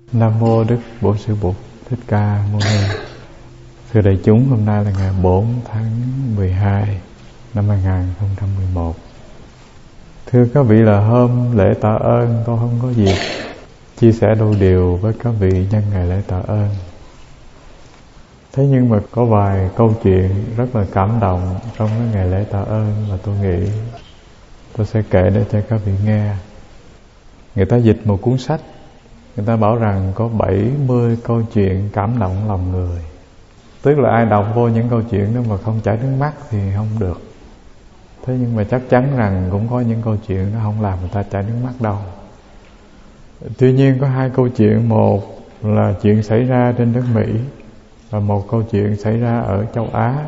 Nam mô Đức Bổn Sư Bụt Thích Ca Mâu Ni. Thưa đại chúng, hôm nay là ngày 4 tháng 12 năm 2011. Thưa các vị, là hôm lễ tạ ơn tôi không có dịp chia sẻ đôi điều với các vị nhân ngày lễ tạ ơn. Thế nhưng mà có vài câu chuyện rất là cảm động trong cái ngày lễ tạ ơn mà tôi nghĩ tôi sẽ kể để cho các vị nghe. Người ta dịch một cuốn sách, người ta bảo rằng có 70 câu chuyện cảm động lòng người. Tức là ai đọc vô những câu chuyện đó mà không chảy nước mắt thì không được. Thế nhưng mà chắc chắn rằng cũng có những câu chuyện nó không làm người ta chảy nước mắt đâu. Tuy nhiên có hai câu chuyện, một là chuyện xảy ra trên đất Mỹ và một câu chuyện xảy ra ở châu Á.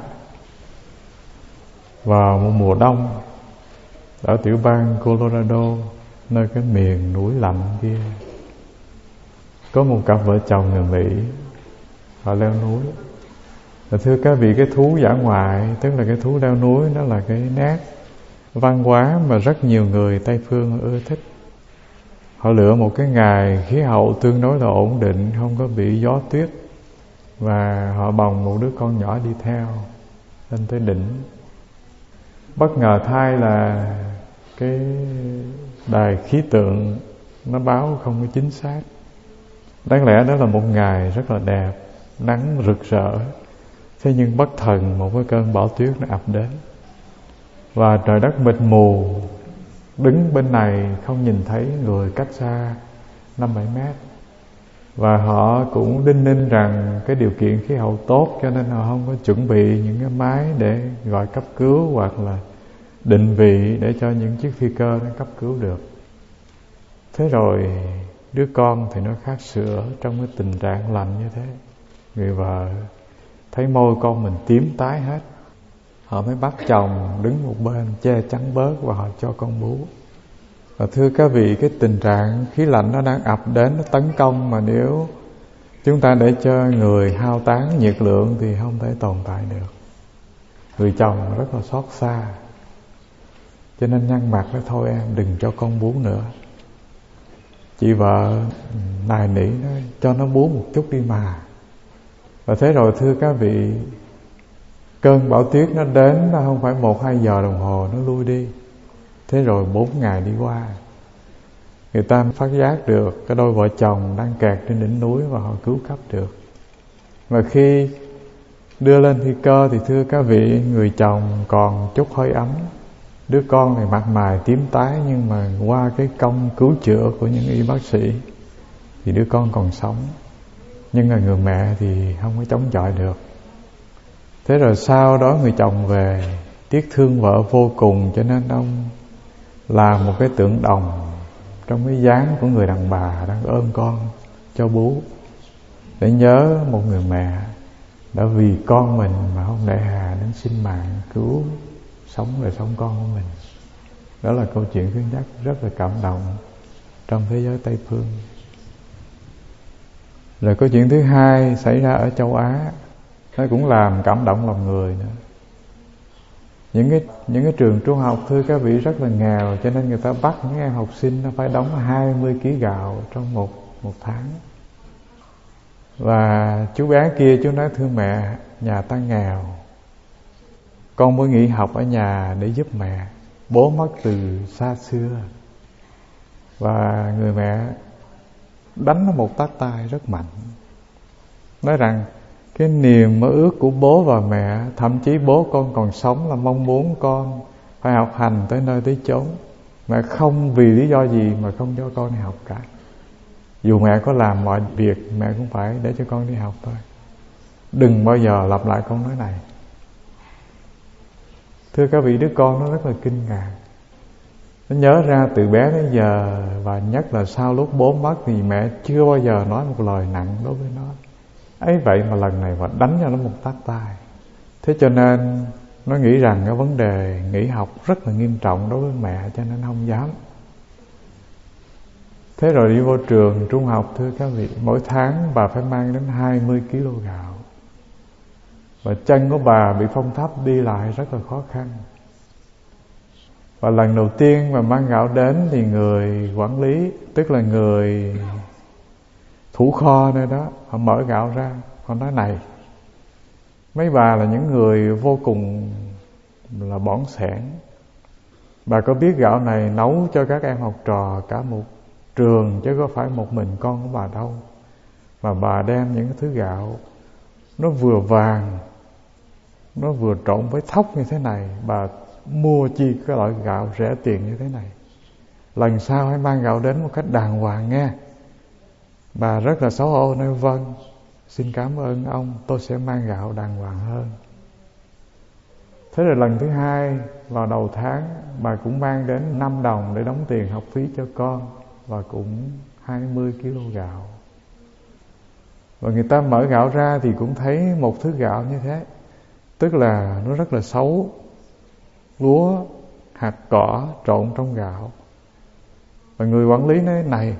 Vào một mùa đông ở tiểu bang Colorado, nơi cái miền núi lạnh kia, có một cặp vợ chồng người Mỹ, họ leo núi. Và thưa các vị, cái thú dã ngoại, tức là cái thú leo núi, đó là cái nét văn hóa mà rất nhiều người Tây phương ưa thích. Họ lựa một cái ngày khí hậu tương đối là ổn định, không có bị gió tuyết, và họ bồng một đứa con nhỏ đi theo lên tới đỉnh. Bất ngờ thay là cái đài khí tượng nó báo không có chính xác. Đáng lẽ đó là một ngày rất là đẹp, nắng rực rỡ. Thế nhưng bất thần một cái cơn bão tuyết nó ập đến, và trời đất mịt mù. Đứng bên này không nhìn thấy người cách xa 5-7 mét. Và họ cũng đinh ninh rằng cái điều kiện khí hậu tốt, cho nên họ không có chuẩn bị những cái máy để gọi cấp cứu hoặc là định vị để cho những chiếc phi cơ nó cấp cứu được. Thế rồi đứa con thì nó khát sữa trong cái tình trạng lạnh như thế. Người vợ thấy môi con mình tím tái hết, họ mới bắt chồng đứng một bên che chắn bớt và họ cho con bú. Và thưa các vị, cái tình trạng khí lạnh nó đang ập đến, nó tấn công, mà nếu chúng ta để cho người hao tán nhiệt lượng thì không thể tồn tại được. Người chồng rất là xót xa, cho nên nhăn mặt nói thôi em đừng cho con bú nữa. Chị vợ nài nỉ nói cho nó bú một chút đi mà. Và thế rồi thưa các vị, cơn bão tuyết nó đến, nó không phải 1-2 giờ đồng hồ nó lui đi. Thế rồi 4 ngày đi qua, người ta phát giác được cái đôi vợ chồng đang kẹt trên đỉnh núi và họ cứu cấp được. Và khi đưa lên phi cơ thì thưa các vị, người chồng còn chút hơi ấm. Đứa con này mặt mày tím tái, nhưng mà qua cái công cứu chữa của những y bác sĩ thì đứa con còn sống. Nhưng mà người mẹ thì không có chống chọi được. Thế rồi sau đó người chồng về, tiếc thương vợ vô cùng, cho nên ông làm một cái tượng đồng trong cái dáng của người đàn bà đang ôm con cho bú, để nhớ một người mẹ đã vì con mình mà không nể hà đến sinh mạng cứu sống rồi sống con của mình. Đó là câu chuyện thứ nhất rất là cảm động trong thế giới Tây phương. Rồi câu chuyện thứ hai xảy ra ở châu Á, nó cũng làm cảm động lòng người nữa. Những cái trường trung học, thưa các vị, rất là nghèo, cho nên người ta bắt những em học sinh nó phải đóng 20 kg gạo trong một tháng. Và chú bé kia chú nói thưa mẹ, nhà ta nghèo, con mới nghỉ học ở nhà để giúp mẹ. Bố mất từ xa xưa. Và người mẹ đánh nó một tát tay rất mạnh, nói rằng cái niềm mơ ước của bố và mẹ, thậm chí bố con còn sống, là mong muốn con phải học hành tới nơi tới chốn. Mẹ không vì lý do gì mà không cho con đi học cả. Dù mẹ có làm mọi việc, mẹ cũng phải để cho con đi học thôi. Đừng bao giờ lặp lại câu nói này. Thưa các vị, đứa con nó rất là kinh ngạc. Nó nhớ ra từ bé đến giờ, và nhất là sau lúc bố mất thì mẹ chưa bao giờ nói một lời nặng đối với nó. Ấy vậy mà lần này và đánh cho nó một tát tay. Thế cho nên nó nghĩ rằng cái vấn đề nghỉ học rất là nghiêm trọng đối với mẹ, cho nên không dám. Thế rồi đi vô trường trung học, thưa các vị, mỗi tháng bà phải mang đến 20 kg gạo. Và chân của bà bị phong thấp, đi lại rất là khó khăn. Và lần đầu tiên mà mang gạo đến thì người quản lý, tức là người thủ kho nơi đó, họ mở gạo ra, họ nói này, mấy bà là những người vô cùng là bỏn sẻn, bà có biết gạo này nấu cho các em học trò cả một trường, chứ có phải một mình con của bà đâu. Mà bà đem những cái thứ gạo nó vừa vàng, nó vừa trộn với thóc như thế này, bà mua chi cái loại gạo rẻ tiền như thế này. Lần sau hãy mang gạo đến một cách đàng hoàng nghe. Bà rất là xấu hổ nói vâng, xin cảm ơn ông, tôi sẽ mang gạo đàng hoàng hơn. Thế rồi lần thứ hai vào đầu tháng, bà cũng mang đến 5 đồng để đóng tiền học phí cho con, và cũng 20 kg gạo. Và người ta mở gạo ra thì cũng thấy một thứ gạo như thế, tức là nó rất là xấu, lúa, hạt cỏ trộn trong gạo. Và người quản lý nói này,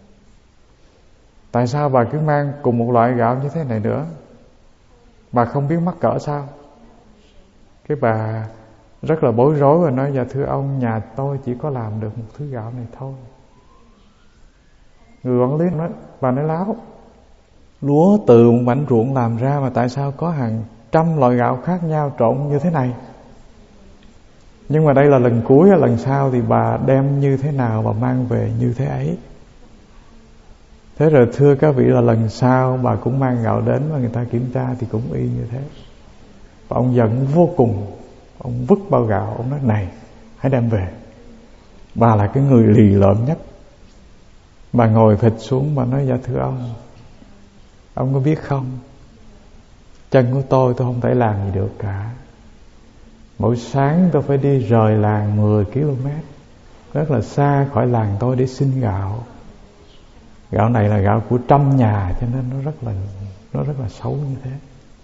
tại sao bà cứ mang cùng một loại gạo như thế này nữa? Bà không biết mắc cỡ sao? Cái bà rất là bối rối và nói, dạ thưa ông, nhà tôi chỉ có làm được một thứ gạo này thôi. Người quản lý nói, bà nói láo, lúa từ một mảnh ruộng làm ra mà tại sao có hàng trăm loại gạo khác nhau trộn như thế này? Nhưng mà đây là lần cuối, lần sau thì bà đem như thế nào bà mang về như thế ấy. Thế rồi thưa các vị là lần sau bà cũng mang gạo đến và người ta kiểm tra thì cũng y như thế. Và ông giận vô cùng, ông vứt bao gạo, ông nói này, hãy đem về. Bà là cái người lì lợm nhất. Bà ngồi phịch xuống, bà nói, dạ thưa ông có biết không, chân của tôi không thể làm gì được cả. Mỗi sáng tôi phải đi rời làng 10 km, rất là xa khỏi làng tôi để xin gạo. Gạo này là gạo của trăm nhà, cho nên nó rất là xấu như thế.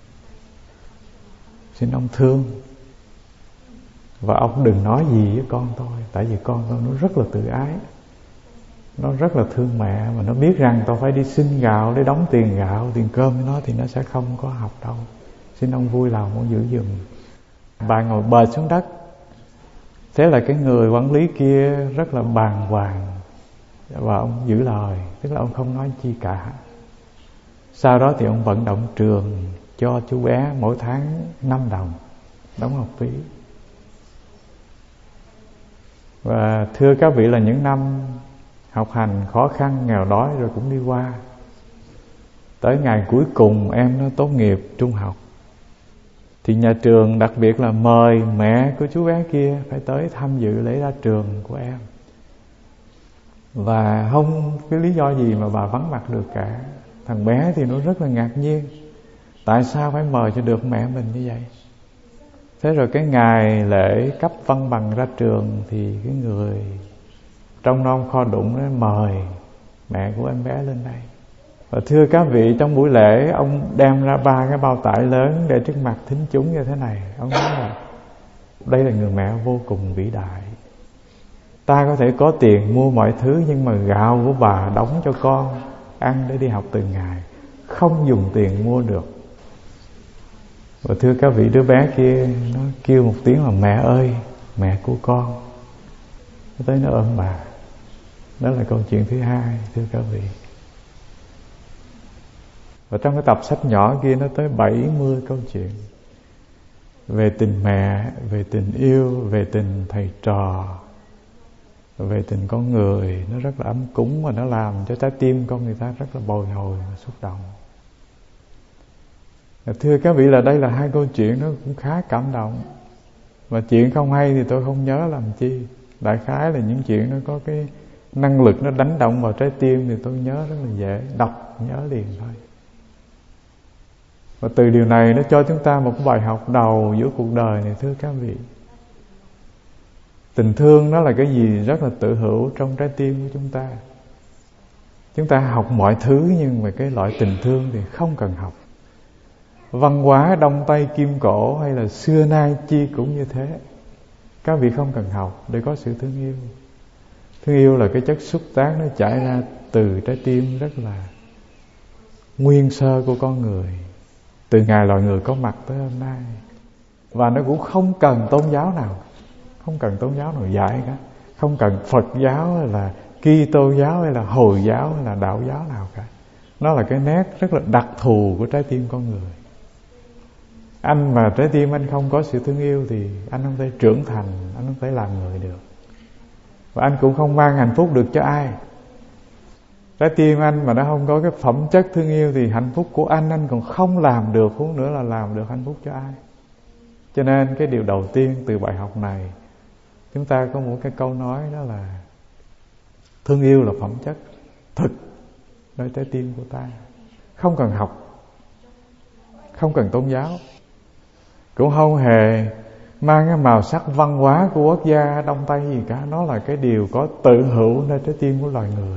Xin ông thương, và ông đừng nói gì với con tôi, tại vì con tôi nó rất là tự ái, nó rất là thương mẹ, mà nó biết rằng tôi phải đi xin gạo để đóng tiền gạo, tiền cơm với nó, thì nó sẽ không có học đâu. Xin ông vui lòng ông giữ giùm. Bà ngồi bệt xuống đất. Thế là cái người quản lý kia rất là bàng hoàng, và ông giữ lời, tức là ông không nói chi cả. Sau đó thì ông vận động trường cho chú bé mỗi tháng 5 đồng đóng học phí. Và thưa các vị là những năm học hành khó khăn, nghèo đói rồi cũng đi qua. Tới ngày cuối cùng em nó tốt nghiệp trung học, thì nhà trường đặc biệt là mời mẹ của chú bé kia phải tới tham dự lễ ra trường của em. Và không cái lý do gì mà bà vắng mặt được cả. Thằng bé thì nó rất là ngạc nhiên, tại sao phải mời cho được mẹ mình như vậy. Thế rồi cái ngày lễ cấp văn bằng ra trường thì cái người trong non kho đụng nó mời mẹ của em bé lên đây. Và thưa các vị, trong buổi lễ ông đem ra 3 cái bao tải lớn để trước mặt thính chúng như thế này. Ông nói là đây là người mẹ vô cùng vĩ đại. Ta có thể có tiền mua mọi thứ, nhưng mà gạo của bà đóng cho con ăn để đi học từng ngày, không dùng tiền mua được. Và thưa các vị, đứa bé kia nó kêu một tiếng là mẹ ơi, mẹ của con. Nó tới nó ôm bà. Đó là câu chuyện thứ hai, thưa các vị. Và trong cái tập sách nhỏ kia nó tới 70 câu chuyện về tình mẹ, về tình yêu, về tình thầy trò, về tình con người. Nó rất là ấm cúng và nó làm cho trái tim con người ta rất là bồi hồi và xúc động. Và thưa các vị là đây là 2 câu chuyện nó cũng khá cảm động. Và chuyện không hay thì tôi không nhớ làm chi. Đại khái là những chuyện nó có cái năng lực nó đánh động vào trái tim thì tôi nhớ rất là dễ, đọc nhớ liền thôi. Và từ điều này nó cho chúng ta một bài học đầu giữa cuộc đời này, thưa các vị. Tình thương nó là cái gì rất là tự hữu trong trái tim của chúng ta. Chúng ta học mọi thứ, nhưng mà cái loại tình thương thì không cần học. Văn hóa Đông Tây Kim Cổ hay là xưa nay chi cũng như thế. Các vị không cần học để có sự thương yêu. Thương yêu là cái chất xúc tác nó chảy ra từ trái tim rất là nguyên sơ của con người, từ ngày loài người có mặt tới hôm nay. Và nó cũng không cần tôn giáo nào, không cần tôn giáo nào dạy cả, không cần Phật giáo hay là Kitô giáo hay là Hồi giáo hay là đạo giáo nào cả. Nó là cái nét rất là đặc thù của trái tim con người. Anh mà trái tim anh không có sự thương yêu thì anh không thể trưởng thành, anh không thể làm người được. Và anh cũng không mang hạnh phúc được cho ai. Trái tim anh mà nó không có cái phẩm chất thương yêu thì hạnh phúc của anh còn không làm được, huống nữa là làm được hạnh phúc cho ai. Cho nên cái điều đầu tiên từ bài học này, chúng ta có một cái câu nói đó là thương yêu là phẩm chất thực nơi trái tim của ta. Không cần học, không cần tôn giáo, cũng không hề mang cái màu sắc văn hóa của quốc gia Đông Tây gì cả. Nó là cái điều có tự hữu nơi trái tim của loài người.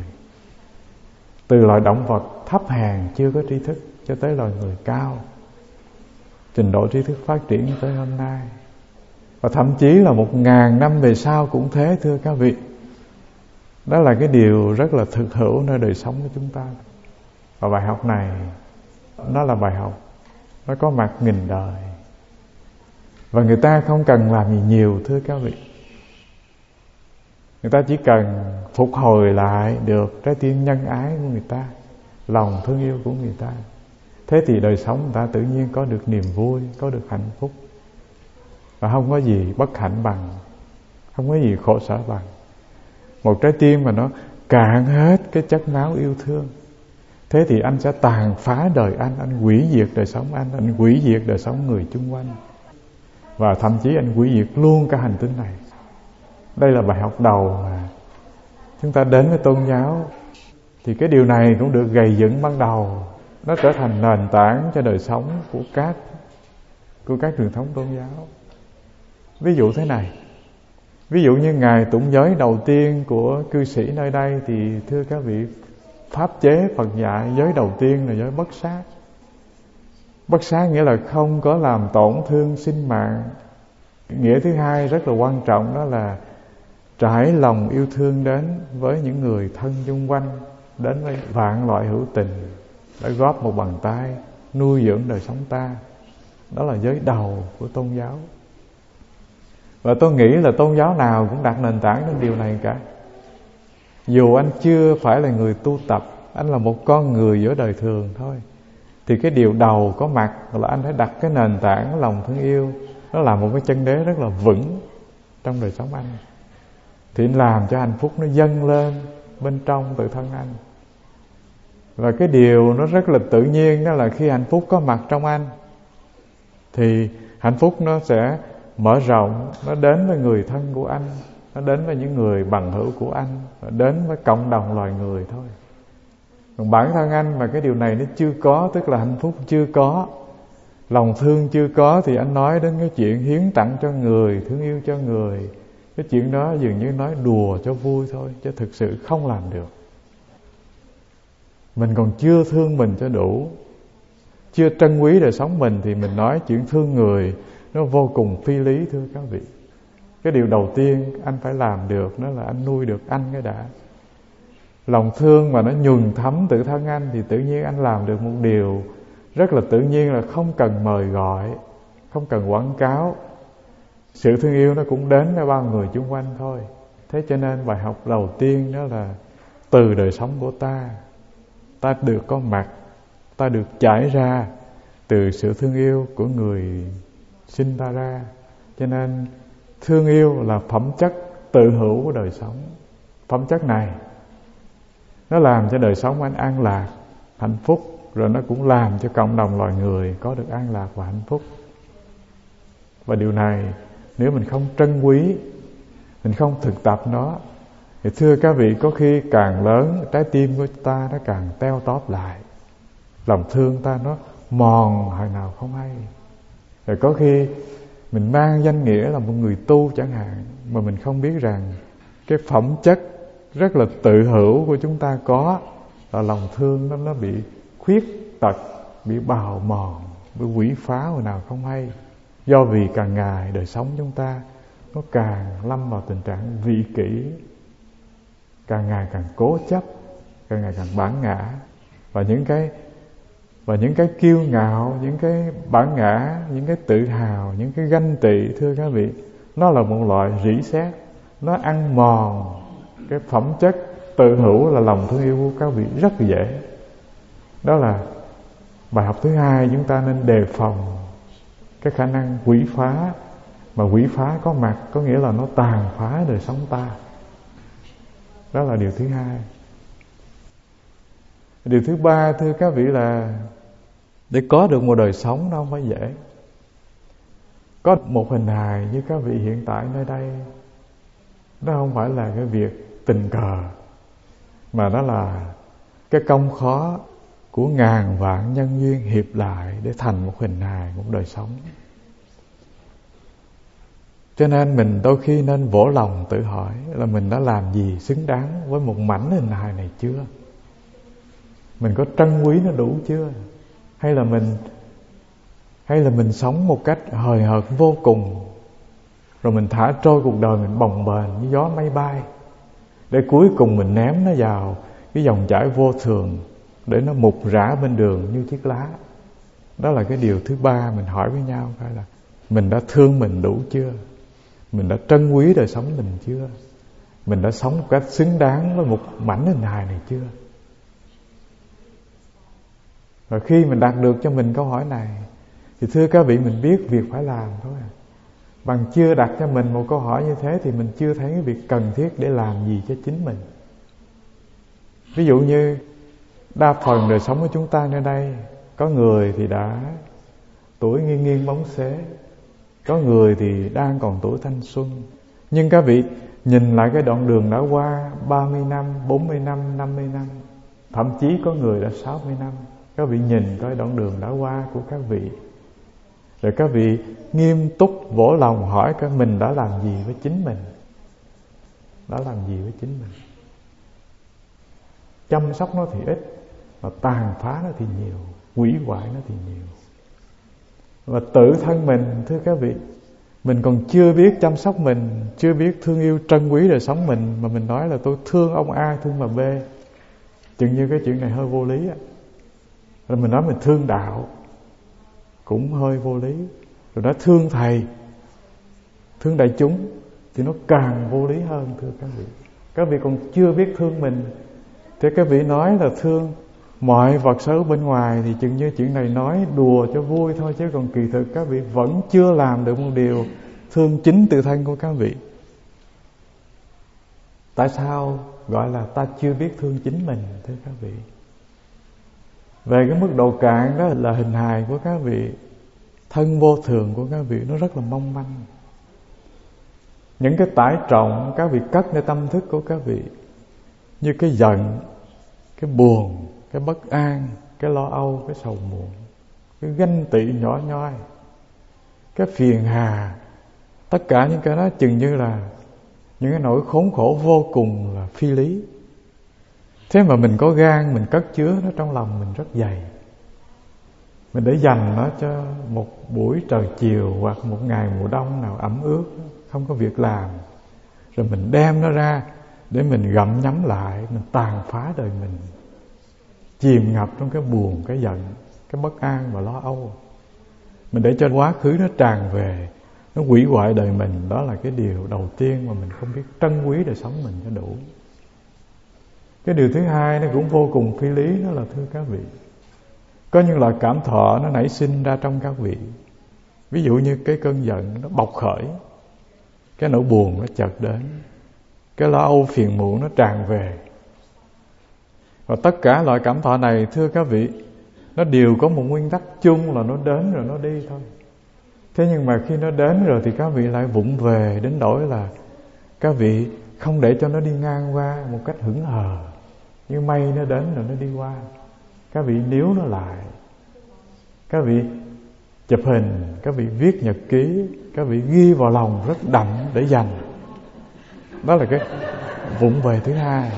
Từ loài động vật thấp hèn chưa có tri thức cho tới loài người cao, trình độ tri thức phát triển tới hôm nay. Và thậm chí là 1000 năm về sau cũng thế, thưa các vị. Đó là cái điều rất là thực hữu nơi đời sống của chúng ta. Và bài học này, nó là bài học nó có mặt nghìn đời. Và người ta không cần làm gì nhiều, thưa các vị. Người ta chỉ cần phục hồi lại được trái tim nhân ái của người ta, lòng thương yêu của người ta. Thế thì đời sống người ta tự nhiên có được niềm vui, có được hạnh phúc. Và không có gì bất hạnh bằng, không có gì khổ sở bằng một trái tim mà nó cạn hết cái chất máu yêu thương. Thế thì anh sẽ tàn phá đời anh hủy diệt đời sống anh hủy diệt đời sống người chung quanh. Và thậm chí anh hủy diệt luôn cả hành tinh này. Đây là bài học đầu mà chúng ta đến với tôn giáo. Thì cái điều này cũng được gầy dựng ban đầu. Nó trở thành nền tảng cho đời sống của các truyền thống tôn giáo. Ví dụ thế này, ví dụ như ngày tụng giới đầu tiên của cư sĩ nơi đây thì thưa các vị, pháp chế Phật dạy giới đầu tiên là giới bất sát. Bất sát nghĩa là không có làm tổn thương sinh mạng. Nghĩa thứ hai rất là quan trọng, đó là trải lòng yêu thương đến với những người thân chung quanh, đến với vạn loại hữu tình, đã góp một bàn tay nuôi dưỡng đời sống ta. Đó là giới đầu của tôn giáo. Và tôi nghĩ là tôn giáo nào cũng đặt nền tảng trên điều này cả. Dù anh chưa phải là người tu tập, anh là một con người giữa đời thường thôi, thì cái điều đầu có mặt là anh phải đặt cái nền tảng lòng thương yêu. Nó là một cái chân đế rất là vững trong đời sống anh. Thì anh làm cho hạnh phúc nó dâng lên bên trong tự thân anh. Và cái điều nó rất là tự nhiên, đó là khi hạnh phúc có mặt trong anh thì hạnh phúc nó sẽ mở rộng, nó đến với người thân của anh, nó đến với những người bằng hữu của anh, nó đến với cộng đồng loài người thôi. Còn bản thân anh mà cái điều này nó chưa có, tức là hạnh phúc chưa có, lòng thương chưa có, thì anh nói đến cái chuyện hiến tặng cho người, thương yêu cho người, cái chuyện đó dường như nói đùa cho vui thôi, chứ thực sự không làm được. Mình còn chưa thương mình cho đủ, chưa trân quý đời sống mình, thì mình nói chuyện thương người nó vô cùng phi lý, thưa các vị. Cái điều đầu tiên anh phải làm được đó là anh nuôi được anh cái đã. Lòng thương mà nó nhuần thấm tự thân anh thì tự nhiên anh làm được một điều rất là tự nhiên, là không cần mời gọi, không cần quảng cáo. Sự thương yêu nó cũng đến với bao người chung quanh thôi. Thế cho nên bài học đầu tiên đó là từ đời sống của ta được có mặt, ta được trải ra từ sự thương yêu của người sinh ta ra. Cho nên thương yêu là phẩm chất tự hữu của đời sống. Phẩm chất này nó làm cho đời sống anh an lạc, hạnh phúc, rồi nó cũng làm cho cộng đồng loài người có được an lạc và hạnh phúc. Và điều này nếu mình không trân quý, mình không thực tập nó, thì thưa các vị, có khi càng lớn trái tim của ta nó càng teo tóp lại, lòng thương ta nó mòn hồi nào không hay. Rồi có khi mình mang danh nghĩa là một người tu chẳng hạn, mà mình không biết rằng cái phẩm chất rất là tự hữu của chúng ta có là lòng thương nó bị khuyết tật, bị bào mòn, bị quỷ phá hồi nào không hay. Do vì càng ngày đời sống chúng ta nó càng lâm vào tình trạng vị kỷ, càng ngày càng cố chấp, càng ngày càng bản ngã. Và những cái kiêu ngạo, những cái bản ngã, những cái tự hào, những cái ganh tị, thưa các vị, nó là một loại rỉ sét, nó ăn mòn cái phẩm chất tự hữu là lòng thương yêu của các vị rất dễ. Đó là bài học thứ hai, chúng ta nên đề phòng cái khả năng quỷ phá. Mà quỷ phá có mặt có nghĩa là nó tàn phá đời sống ta. Đó là điều thứ hai. Điều thứ ba, thưa các vị, là để có được một đời sống nó không phải dễ. Có một hình hài như các vị hiện tại nơi đây, nó không phải là cái việc tình cờ, mà nó là cái công khó của ngàn vạn nhân duyên hiệp lại để thành một hình hài, một đời sống. Cho nên mình đôi khi nên vỗ lòng tự hỏi là mình đã làm gì xứng đáng với một mảnh hình hài này chưa? Mình có trân quý nó đủ chưa? Hay là mình sống một cách hời hợt vô cùng, rồi mình thả trôi cuộc đời mình bồng bềnh như gió mây bay, để cuối cùng mình ném nó vào cái dòng chảy vô thường, để nó mục rã bên đường như chiếc lá. Đó là cái điều thứ ba mình hỏi với nhau, phải là mình đã thương mình đủ chưa? Mình đã trân quý đời sống mình chưa? Mình đã sống một cách xứng đáng với một mảnh hình hài này chưa? Và khi mình đạt được cho mình câu hỏi này, thì thưa các vị, mình biết việc phải làm thôi à. Bằng chưa đặt cho mình một câu hỏi như thế thì mình chưa thấy cái việc cần thiết để làm gì cho chính mình. Ví dụ như đa phần đời sống của chúng ta nơi đây, có người thì đã tuổi nghiêng nghiêng bóng xế, có người thì đang còn tuổi thanh xuân. Nhưng các vị nhìn lại cái đoạn đường đã qua 30 năm, 40 năm, 50 năm, thậm chí có người đã 60 năm. Các vị nhìn coi đoạn đường đã qua của các vị, rồi các vị nghiêm túc vỗ lòng hỏi coi mình đã làm gì với chính mình. Đã làm gì với chính mình? Chăm sóc nó thì ít, mà tàn phá nó thì nhiều, hủy hoại nó thì nhiều. Và tự thân mình, thưa các vị, mình còn chưa biết chăm sóc mình, chưa biết thương yêu trân quý đời sống mình, mà mình nói là tôi thương ông A, thương bà B, chừng như cái chuyện này hơi vô lý á. Rồi mình nói mình thương đạo cũng hơi vô lý. Rồi nói thương thầy, thương đại chúng thì nó càng vô lý hơn, thưa các vị. Các vị còn chưa biết thương mình, thì các vị nói là thương mọi vật sở bên ngoài, thì chừng như chuyện này nói đùa cho vui thôi, chứ còn kỳ thực các vị vẫn chưa làm được một điều thương chính tự thân của các vị. Tại sao gọi là ta chưa biết thương chính mình, thưa các vị? Về cái mức độ cạn đó là hình hài của các vị, thân vô thường của các vị nó rất là mong manh. Những cái tải trọng các vị cấtในtâm thức của các vị, như cái giận, cái buồn, cái bất an, cái lo âu, cái sầu muộn, cái ganh tị nhỏ nhoi, cái phiền hà, tất cả những cái đó chừng như là những cái nỗi khốn khổ vô cùng là phi lý. Thế mà mình có gan, mình cất chứa nó trong lòng mình rất dày. Mình để dành nó cho một buổi trời chiều hoặc một ngày mùa đông nào ẩm ướt, không có việc làm, rồi mình đem nó ra để mình gặm nhấm lại, mình tàn phá đời mình, chìm ngập trong cái buồn, cái giận, cái bất an và lo âu. Mình để cho quá khứ nó tràn về, nó hủy hoại đời mình. Đó là cái điều đầu tiên mà mình không biết trân quý đời sống mình cho đủ. Cái điều thứ hai nó cũng vô cùng phi lý, đó là thưa các vị, có những loại cảm thọ nó nảy sinh ra trong các vị. Ví dụ như cái cơn giận nó bộc khởi, cái nỗi buồn nó chợt đến, cái lo âu phiền muộn nó tràn về. Và tất cả loại cảm thọ này, thưa các vị, nó đều có một nguyên tắc chung là nó đến rồi nó đi thôi. Thế nhưng mà khi nó đến rồi thì các vị lại vụng về đến nỗi là các vị không để cho nó đi ngang qua một cách hững hờ. Như mây nó đến rồi nó đi qua, các vị níu nó lại, các vị chụp hình, các vị viết nhật ký, các vị ghi vào lòng rất đậm để dành. Đó là cái vụng về thứ hai.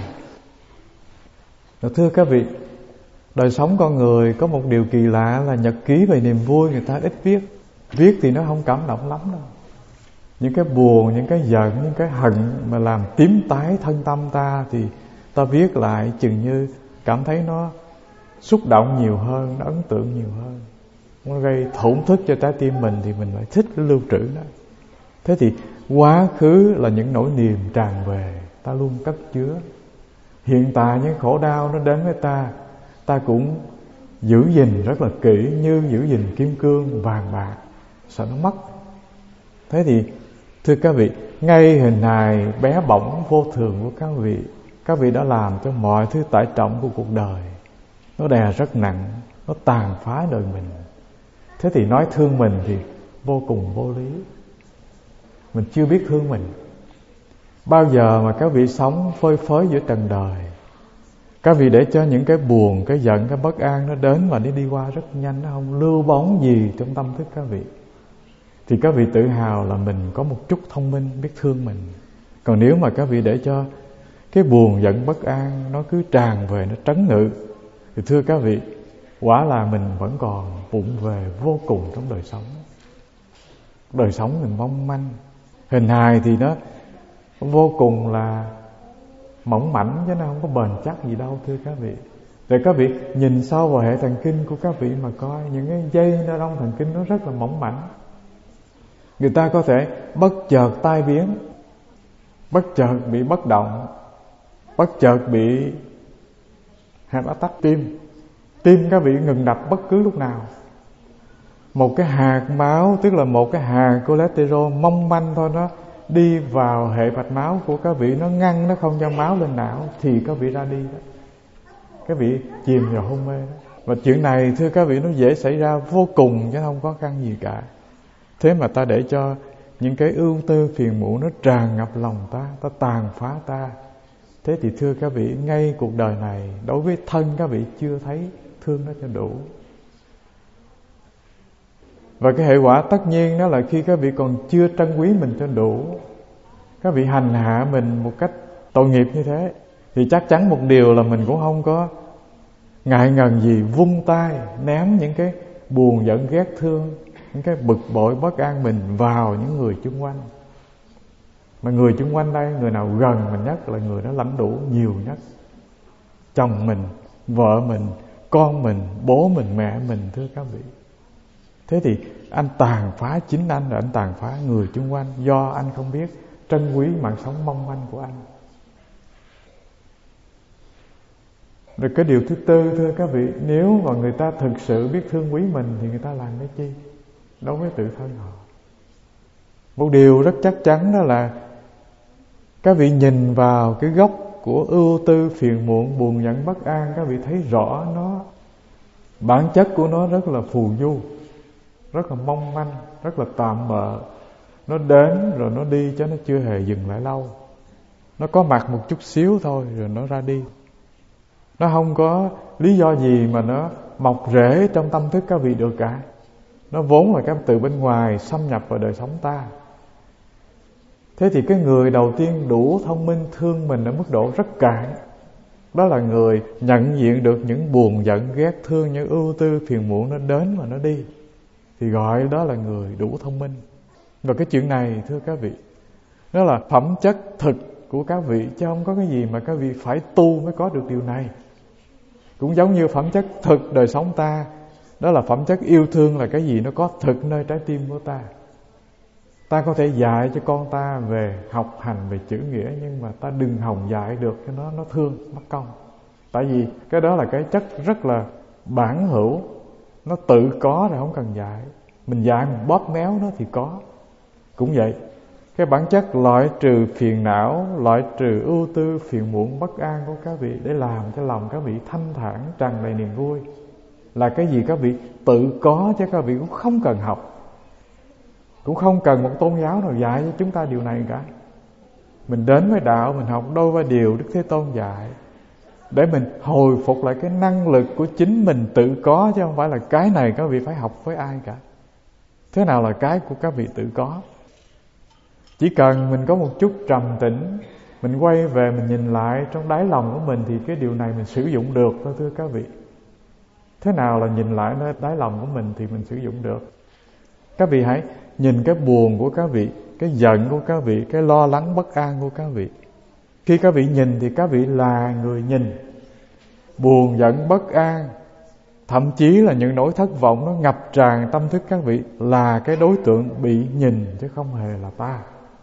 Và thưa các vị, đời sống con người có một điều kỳ lạ là nhật ký về niềm vui người ta ít viết. Viết thì nó không cảm động lắm đâu. Những cái buồn, những cái giận, những cái hận mà làm tím tái thân tâm ta thì ta viết lại chừng như cảm thấy nó xúc động nhiều hơn, nó ấn tượng nhiều hơn, nó gây thổn thức cho trái tim mình, thì mình lại thích cái lưu trữ đó. Thế thì quá khứ là những nỗi niềm tràn về, ta luôn cất chứa. Hiện tại những khổ đau nó đến với ta, ta cũng giữ gìn rất là kỹ, như giữ gìn kim cương vàng bạc, sợ nó mất. Thế thì thưa các vị, ngay hình hài bé bỏng vô thường của các vị đã làm cho mọi thứ tải trọng của cuộc đời nó đè rất nặng, nó tàn phá đời mình. Thế thì nói thương mình thì vô cùng vô lý. Mình chưa biết thương mình. Bao giờ mà các vị sống phơi phới giữa trần đời, các vị để cho những cái buồn, cái giận, cái bất an nó đến và nó đi qua rất nhanh, nó không lưu bóng gì trong tâm thức các vị, thì các vị tự hào là mình có một chút thông minh, biết thương mình. Còn nếu mà các vị để cho cái buồn giận bất an nó cứ tràn về, nó trấn ngự, thì thưa các vị, quả là mình vẫn còn vụng về vô cùng trong đời sống. Đời sống mình mong manh, hình hài thì nó vô cùng là mỏng mảnh, chứ nó không có bền chắc gì đâu thưa các vị. Để các vị nhìn sâu vào hệ thần kinh của các vị mà coi, những cái dây trong thần kinh nó rất là mỏng mảnh. Người ta có thể bất chợt tai biến, bất chợt bị bất động, bất chợt bị heart attack tim các vị ngừng đập bất cứ lúc nào. Một cái hạt máu, tức là một cái hạt cholesterol mong manh thôi, nó đi vào hệ mạch máu của các vị, nó ngăn, nó không cho máu lên não, thì các vị ra đi đó, các vị chìm vào hôn mê đó. Và chuyện này thưa các vị, nó dễ xảy ra vô cùng chứ không có khăn gì cả. Thế mà ta để cho những cái ưu tư phiền muộn nó tràn ngập lòng ta tàn phá ta. Thế thì thưa các vị, ngay cuộc đời này đối với thân các vị chưa thấy thương nó cho đủ. Và cái hệ quả tất nhiên đó là khi các vị còn chưa trân quý mình cho đủ, các vị hành hạ mình một cách tội nghiệp như thế, thì chắc chắn một điều là mình cũng không có ngại ngần gì vung tay ném những cái buồn giận ghét thương, những cái bực bội bất an mình vào những người chung quanh. Mà người chung quanh đây, người nào gần mình nhất là người đó lãnh đủ nhiều nhất. Chồng mình, vợ mình, con mình, bố mình, mẹ mình thưa các vị. Thế thì anh tàn phá chính anh, rồi anh tàn phá người chung quanh, do anh không biết trân quý mạng sống mong manh của anh. Rồi cái điều thứ tư thưa các vị, nếu mà người ta thực sự biết thương quý mình thì người ta làm cái chi đối với tự thân họ? Một điều rất chắc chắn đó là các vị nhìn vào cái gốc của ưu tư phiền muộn, buồn giận bất an, các vị thấy rõ nó, bản chất của nó rất là phù du, rất là mong manh, rất là tạm bợ. Nó đến rồi nó đi chứ nó chưa hề dừng lại lâu. Nó có mặt một chút xíu thôi rồi nó ra đi. Nó không có lý do gì mà nó mọc rễ trong tâm thức các vị được cả. Nó vốn là cái từ bên ngoài xâm nhập vào đời sống ta. Thế thì cái người đầu tiên đủ thông minh thương mình ở mức độ rất cạn, đó là người nhận diện được những buồn giận ghét thương, những ưu tư phiền muộn nó đến và nó đi, thì gọi đó là người đủ thông minh. Và cái chuyện này thưa các vị, đó là phẩm chất thực của các vị, chứ không có cái gì mà các vị phải tu mới có được điều này. Cũng giống như phẩm chất thực đời sống ta, đó là phẩm chất yêu thương, là cái gì nó có thực nơi trái tim của ta. Ta có thể dạy cho con ta về học hành, về chữ nghĩa, nhưng mà ta đừng hòng dạy được cho nó thương, mất công. Tại vì cái đó là cái chất rất là bản hữu, nó tự có rồi không cần dạy. Mình dạy mình bóp méo nó thì có. Cũng vậy, cái bản chất loại trừ phiền não, loại trừ ưu tư phiền muộn bất an của các vị, để làm cho lòng các vị thanh thản, tràn đầy niềm vui, là cái gì các vị tự có, chứ các vị cũng không cần học, cũng không cần một tôn giáo nào dạy cho chúng ta điều này cả. Mình đến với đạo, mình học đôi ba điều Đức Thế Tôn dạy, để mình hồi phục lại cái năng lực của chính mình tự có, chứ không phải là cái này các vị phải học với ai cả. Thế nào là cái của các vị tự có? Chỉ cần mình có một chút trầm tĩnh, mình quay về mình nhìn lại trong đáy lòng của mình, thì cái điều này mình sử dụng được thôi thưa các vị. Thế nào là nhìn lại nơi đáy lòng của mình thì mình sử dụng được? Các vị hãy nhìn cái buồn của các vị, cái giận của các vị, cái lo lắng bất an của các vị. Khi các vị nhìn thì các vị là người nhìn. Buồn giận bất an, thậm chí là những nỗi thất vọng nó ngập tràn tâm thức các vị, là cái đối tượng bị nhìn chứ không hề là ta.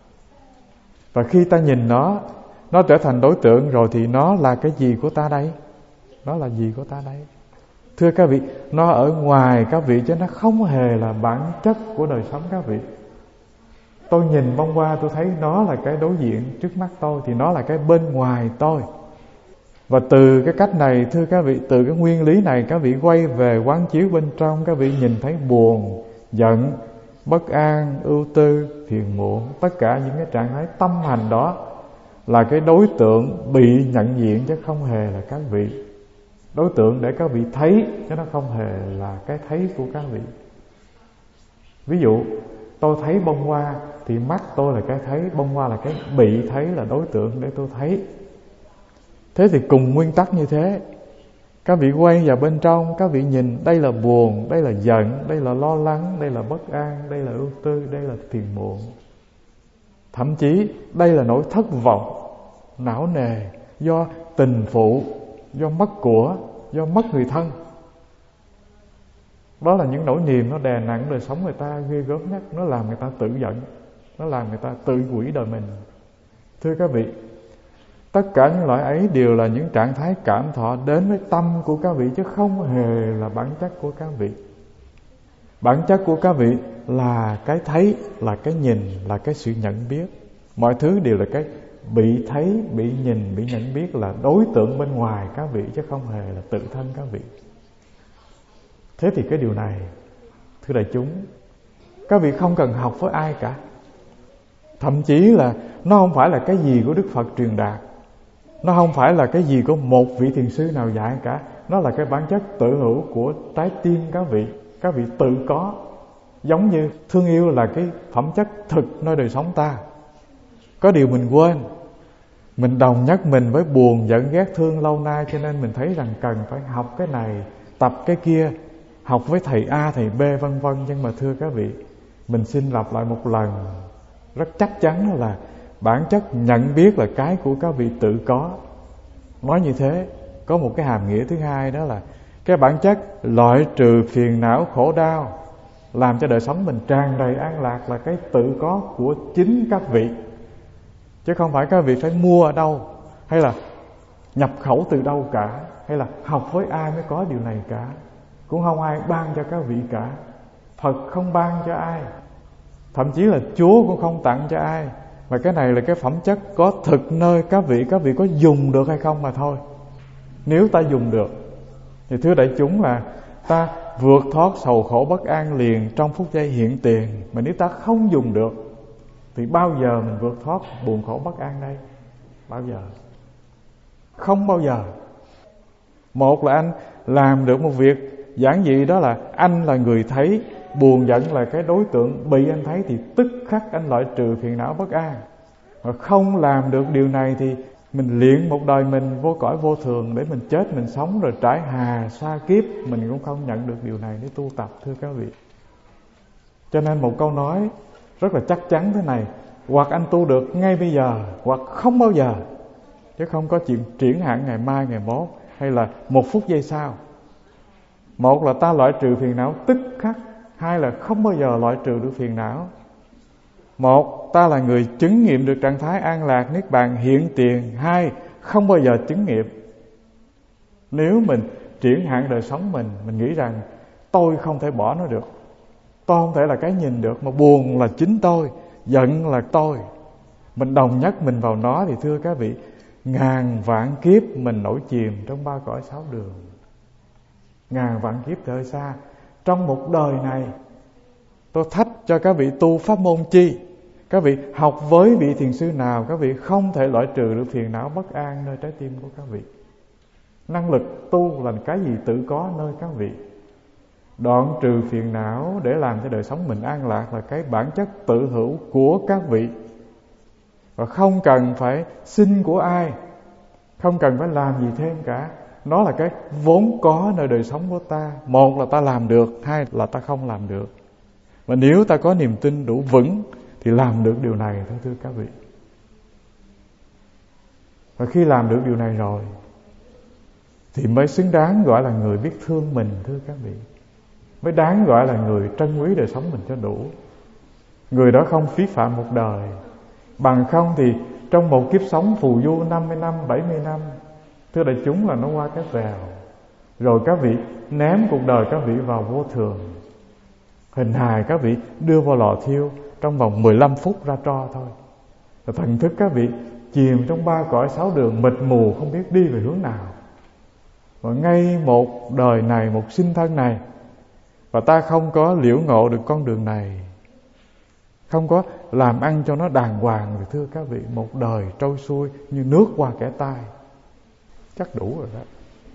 Và khi ta nhìn nó trở thành đối tượng rồi, thì nó là cái gì của ta đây? Nó là gì của ta đây? Thưa các vị, nó ở ngoài các vị chứ nó không hề là bản chất của đời sống các vị. Tôi nhìn bông hoa, tôi thấy nó là cái đối diện trước mắt tôi, thì nó là cái bên ngoài tôi. Và từ cái cách này, thưa các vị, từ cái nguyên lý này, các vị quay về quán chiếu bên trong, các vị nhìn thấy buồn, giận, bất an, ưu tư, phiền muộn, tất cả những cái trạng thái tâm hành đó là cái đối tượng bị nhận diện, chứ không hề là các vị. Đối tượng để các vị thấy, chứ nó không hề là cái thấy của các vị. Ví dụ, tôi thấy bông hoa thì mắt tôi là cái thấy, bông hoa là cái bị thấy, là đối tượng để tôi thấy. Thế thì cùng nguyên tắc như thế, các vị quay vào bên trong, các vị nhìn, đây là buồn, đây là giận, đây là lo lắng, đây là bất an, đây là ưu tư, đây là phiền muộn. Thậm chí đây là nỗi thất vọng, não nề do tình phụ, do mất của, do mất người thân. Đó là những nỗi niềm nó đè nặng đời sống người ta ghê gớm nhất. Nó làm người ta tự giận, nó làm người ta tự hủy đời mình. Thưa các vị, tất cả những loại ấy đều là những trạng thái cảm thọ đến với tâm của các vị, chứ không hề là bản chất của các vị. Bản chất của các vị là cái thấy, là cái nhìn, là cái sự nhận biết. Mọi thứ đều là cái bị thấy, bị nhìn, bị nhận biết, là đối tượng bên ngoài các vị, chứ không hề là tự thân các vị. Thế thì cái điều này, thưa đại chúng, các vị không cần học với ai cả. Thậm chí là nó không phải là cái gì của Đức Phật truyền đạt, nó không phải là cái gì của một vị thiền sư nào dạy cả. Nó là cái bản chất tự hữu của trái tim các vị. Các vị tự có. Giống như thương yêu là cái phẩm chất thực nơi đời sống ta. Có điều mình quên, mình đồng nhất mình với buồn, giận, ghét, thương lâu nay, cho nên mình thấy rằng cần phải học cái này, tập cái kia, học với thầy A, thầy B, vân vân. Nhưng mà thưa các vị, mình xin lặp lại một lần rất chắc chắn là bản chất nhận biết là cái của các vị tự có. Nói như thế có một cái hàm nghĩa thứ hai, đó là cái bản chất loại trừ phiền não khổ đau, làm cho đời sống mình tràn đầy an lạc, là cái tự có của chính các vị. Chứ không phải các vị phải mua ở đâu, hay là nhập khẩu từ đâu cả, hay là học với ai mới có điều này cả. Cũng không ai ban cho các vị cả. Phật không ban cho ai, thậm chí là Chúa cũng không tặng cho ai. Mà cái này là cái phẩm chất có thực nơi các vị có dùng được hay không mà thôi. Nếu ta dùng được thì thưa đại chúng là ta vượt thoát sầu khổ bất an liền trong phút giây hiện tiền. Mà nếu ta không dùng được thì bao giờ mình vượt thoát buồn khổ bất an đây? Bao giờ? Không bao giờ. Một là anh làm được một việc giản dị, đó là anh là người thấy buồn giận là cái đối tượng bị anh thấy, thì tức khắc anh loại trừ phiền não bất an. Mà không làm được điều này thì mình luyện một đời mình vô cõi vô thường, để mình chết mình sống rồi trải hà xa kiếp, mình cũng không nhận được điều này để tu tập, thưa các vị. Cho nên một câu nói rất là chắc chắn thế này: hoặc anh tu được ngay bây giờ, hoặc không bao giờ. Chứ không có chuyện triển hạn ngày mai, ngày mốt, hay là một phút giây sau. Một là ta loại trừ phiền não tức khắc, hai là không bao giờ loại trừ được phiền não. Một, ta là người chứng nghiệm được trạng thái an lạc niết bàn hiện tiền. Hai, không bao giờ chứng nghiệm. Nếu mình triển hạn đời sống mình nghĩ rằng tôi không thể bỏ nó được, tôi không thể là cái nhìn được, mà buồn là chính tôi, giận là tôi, mình đồng nhất mình vào nó, thì thưa các vị, ngàn vạn kiếp mình nổi chìm trong ba cõi sáu đường. Ngàn vạn kiếp thời xa. Trong một đời này, tôi thách cho các vị tu pháp môn chi, các vị học với vị thiền sư nào, các vị không thể loại trừ được phiền não bất an nơi trái tim của các vị. Năng lực tu là cái gì tự có nơi các vị. Đoạn trừ phiền não để làm cho đời sống mình an lạc là cái bản chất tự hữu của các vị. Và không cần phải xin của ai, không cần phải làm gì thêm cả. Nó là cái vốn có nơi đời sống của ta. Một là ta làm được, hai là ta không làm được. Và nếu ta có niềm tin đủ vững thì làm được điều này thôi, thưa các vị. Và khi làm được điều này rồi thì mới xứng đáng gọi là người biết thương mình, thưa các vị. Mới đáng gọi là người trân quý đời sống mình cho đủ. Người đó không phí phạm một đời. Bằng không thì trong một kiếp sống phù du 50 năm, 70 năm, thưa đại chúng, là nó qua cái vèo. Rồi các vị ném cuộc đời các vị vào vô thường, hình hài các vị đưa vào lò thiêu, trong vòng 15 phút ra tro thôi. Rồi thần thức các vị chìm trong 3 cõi 6 đường, mịt mù không biết đi về hướng nào. Và ngay một đời này, một sinh thân này, và ta không có liễu ngộ được con đường này, không có làm ăn cho nó đàng hoàng, thì thưa các vị, một đời trôi xuôi như nước qua kẻ tai. Chắc đủ rồi đó.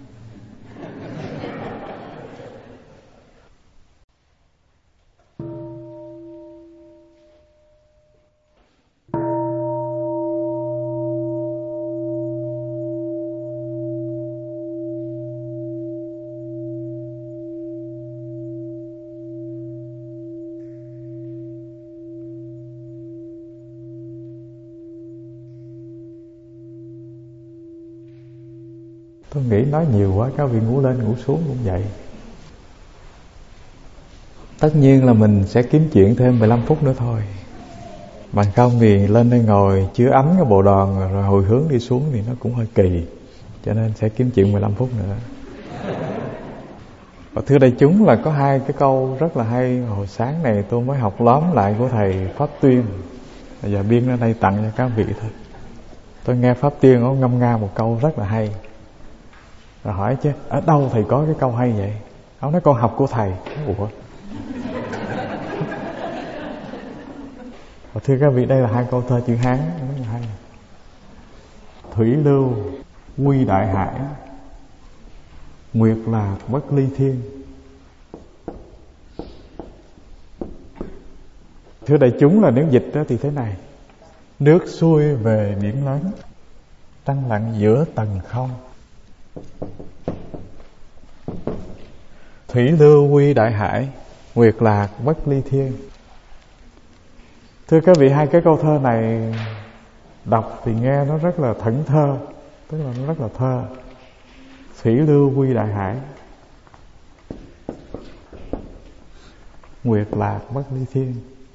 Tôi nghĩ nói nhiều quá, các vị ngủ lên ngủ xuống cũng vậy. Tất nhiên là mình sẽ kiếm chuyện thêm 15 phút nữa thôi. Bằng không thì lên đây ngồi chứa ấm cái bộ đòn rồi hồi hướng đi xuống thì nó cũng hơi kỳ. Cho nên sẽ kiếm chuyện 15 phút nữa. Và thưa đại chúng, là có 2 cái câu rất là hay. Hồi sáng này tôi mới học lóm lại của thầy Pháp Tuyên. Bây giờ biên ra đây tặng cho các vị thôi. Tôi nghe Pháp Tuyên ông ngâm nga một câu rất là hay. Rồi hỏi chứ ở đâu thầy có cái câu hay vậy? Ông nói con học của thầy. Ủa? Và thưa các vị, đây là 2 câu thơ chữ Hán rất là hay. Thủy lưu quy đại hải, nguyệt lạc bất ly thiên. Thưa đại chúng, là nếu dịch đó thì thế này: nước xuôi về biển lớn, trăng lặng giữa tầng không. Thủy lưu quy đại hải, nguyệt lạc bất ly thiên. Thưa các vị, 2 cái câu thơ này đọc thì nghe nó rất là thẫn thơ, tức là nó rất là thơ. Thủy lưu quy đại hải, nguyệt lạc bất ly thiên.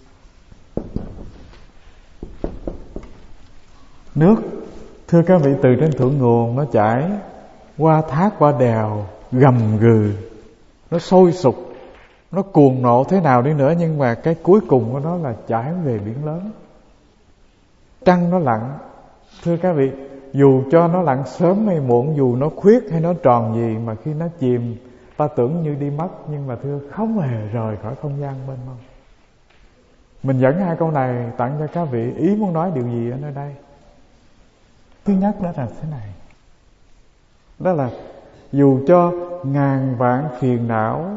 Nước, thưa các vị, từ trên thượng nguồn nó chảy qua thác, qua đèo, gầm gừ, nó sôi sục, nó cuồng nộ thế nào đi nữa, nhưng mà cái cuối cùng của nó là chảy về biển lớn. Trăng nó lặn, thưa các vị, dù cho nó lặn sớm hay muộn, dù nó khuyết hay nó tròn gì, mà khi nó chìm ta tưởng như đi mất, nhưng mà thưa không hề rời khỏi không gian mênh mông. Mình dẫn 2 câu này tặng cho các vị. Ý muốn nói điều gì ở nơi đây? Thứ nhất đó là thế này, đó là dù cho ngàn vạn phiền não,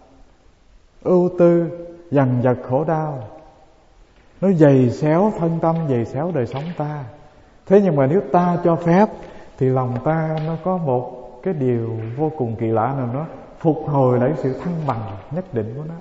ưu tư, dằn vặt khổ đau, nó dày xéo thân tâm, dày xéo đời sống ta, thế nhưng mà nếu ta cho phép thì lòng ta nó có một cái điều vô cùng kỳ lạ nào nó phục hồi lại sự thăng bằng nhất định của nó.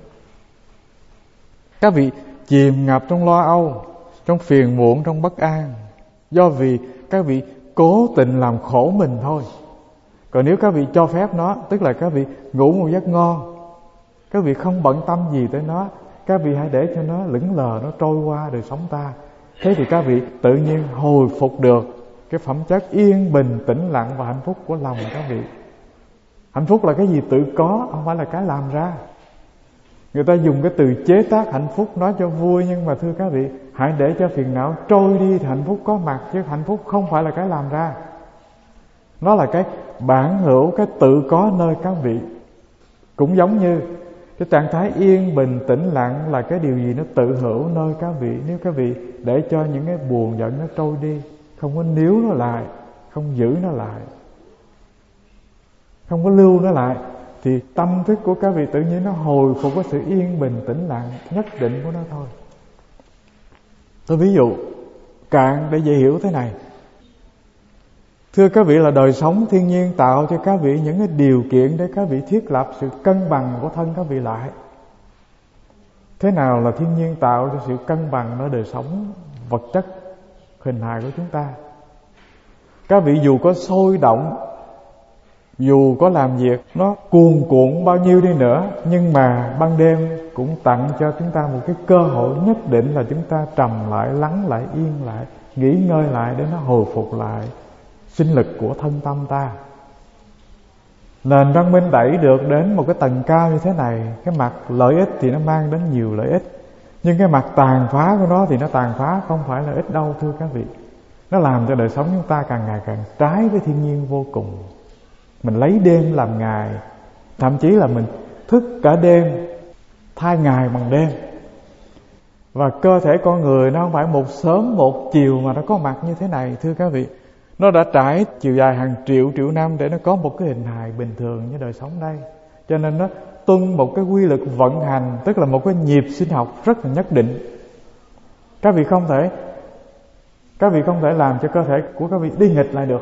Các vị chìm ngập trong lo âu, trong phiền muộn, trong bất an, do vì các vị cố tình làm khổ mình thôi. Còn nếu các vị cho phép nó, tức là các vị ngủ một giấc ngon, các vị không bận tâm gì tới nó, các vị hãy để cho nó lững lờ, nó trôi qua đời sống ta. Thế thì các vị tự nhiên hồi phục được cái phẩm chất yên bình, tĩnh lặng và hạnh phúc của lòng các vị. Hạnh phúc là cái gì tự có, không phải là cái làm ra. Người ta dùng cái từ chế tác hạnh phúc nói cho vui, nhưng mà thưa các vị, hãy để cho phiền não trôi đi thì hạnh phúc có mặt, chứ hạnh phúc không phải là cái làm ra. Nó là cái bản hữu, cái tự có nơi các vị. Cũng giống như cái trạng thái yên bình tĩnh lặng là cái điều gì nó tự hữu nơi các vị. Nếu các vị để cho những cái buồn giận nó trôi đi, không có níu nó lại, không giữ nó lại, không có lưu nó lại, thì tâm thức của các vị tự nhiên nó hồi phục có sự yên bình tĩnh lặng nhất định của nó thôi. Tôi ví dụ cạn để dễ hiểu thế này. Thưa các vị, là đời sống thiên nhiên tạo cho các vị những cái điều kiện để các vị thiết lập sự cân bằng của thân các vị lại. Thế nào là thiên nhiên tạo cho sự cân bằng ở đời sống vật chất hình hài của chúng ta? Các vị dù có sôi động, dù có làm việc nó cuồn cuộn bao nhiêu đi nữa, nhưng mà ban đêm cũng tặng cho chúng ta một cái cơ hội nhất định là chúng ta trầm lại, lắng lại, yên lại, nghỉ ngơi lại để nó hồi phục lại sinh lực của thân tâm ta. Nền văn minh đẩy được đến một cái tầng cao như thế này, cái mặt lợi ích thì nó mang đến nhiều lợi ích, nhưng cái mặt tàn phá của nó thì nó tàn phá không phải là ít đâu thưa các vị. Nó làm cho đời sống chúng ta càng ngày càng trái với thiên nhiên vô cùng. Mình lấy đêm làm ngày, thậm chí là mình thức cả đêm, thay ngày bằng đêm. Và cơ thể con người nó không phải một sớm một chiều mà nó có mặt như thế này thưa các vị. Nó đã trải chiều dài hàng triệu năm để nó có một cái hình hài bình thường như đời sống đây. Cho nên nó tuân một cái quy luật vận hành, tức là một cái nhịp sinh học rất là nhất định. Các vị không thể làm cho cơ thể của các vị đi nghịch lại được.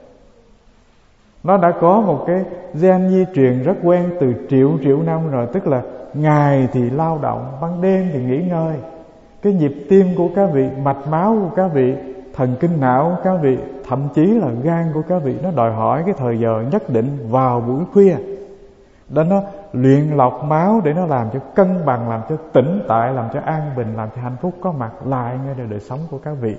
Nó đã có một cái gen di truyền rất quen từ triệu năm rồi. Tức là ngày thì lao động, ban đêm thì nghỉ ngơi. Cái nhịp tim của các vị, mạch máu của các vị, thần kinh não của các vị, thậm chí là gan của các vị, nó đòi hỏi cái thời giờ nhất định vào buổi khuya để nó luyện lọc máu, để nó làm cho cân bằng, làm cho tĩnh tại, làm cho an bình, làm cho hạnh phúc có mặt lại ngay đời sống của các vị.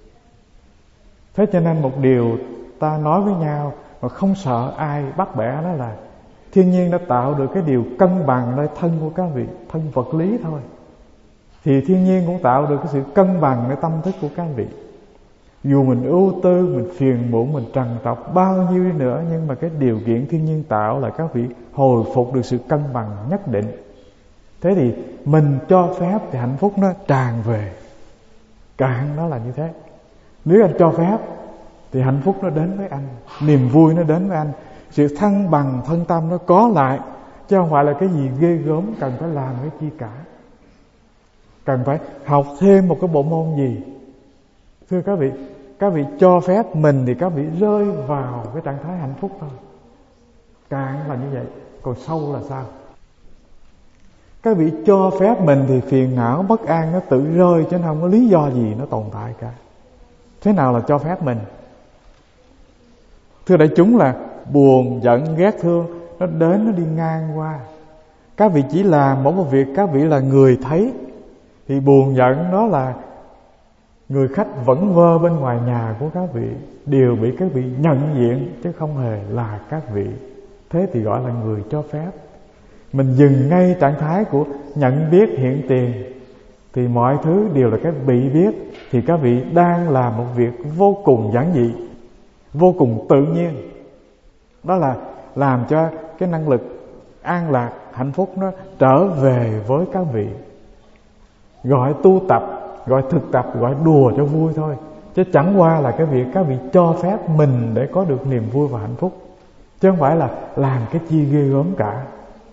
Thế cho nên một điều ta nói với nhau mà không sợ ai bắt bẻ, đó là thiên nhiên đã tạo được cái điều cân bằng nơi thân của các vị, thân vật lý thôi, thì thiên nhiên cũng tạo được cái sự cân bằng nơi tâm thức của các vị. Dù mình ưu tư, mình phiền muộn, mình trằn trọc bao nhiêu đi nữa, nhưng mà cái điều kiện thiên nhiên tạo là các vị hồi phục được sự cân bằng nhất định. Thế thì mình cho phép thì hạnh phúc nó tràn về. Cạn nó là như thế. Nếu anh cho phép thì hạnh phúc nó đến với anh, niềm vui nó đến với anh, sự thăng bằng thân tâm nó có lại, chứ không phải là cái gì ghê gớm cần phải làm cái chi cả, cần phải học thêm một cái bộ môn gì. Thưa các vị cho phép mình thì các vị rơi vào cái trạng thái hạnh phúc thôi. Cạn là như vậy, còn sâu là sao? Các vị cho phép mình thì phiền não bất an nó tự rơi, chứ không có lý do gì nó tồn tại cả. Thế nào là cho phép mình? Thưa đại chúng, là buồn, giận, ghét, thương nó đến, nó đi ngang qua. Các vị chỉ làm một việc, các vị là người thấy. Thì buồn giận đó là người khách vẫn vơ bên ngoài nhà của các vị, đều bị các vị nhận diện, chứ không hề là các vị. Thế thì gọi là người cho phép. Mình dừng ngay trạng thái của nhận biết hiện tiền, thì mọi thứ đều là cái bị biết. Thì các vị đang làm một việc vô cùng giản dị, vô cùng tự nhiên. Đó là làm cho cái năng lực an lạc, hạnh phúc nó trở về với các vị. Gọi tu tập, gọi thực tập, gọi đùa cho vui thôi, chứ chẳng qua là cái việc các vị cho phép mình để có được niềm vui và hạnh phúc, chứ không phải là làm cái chi ghê gớm cả.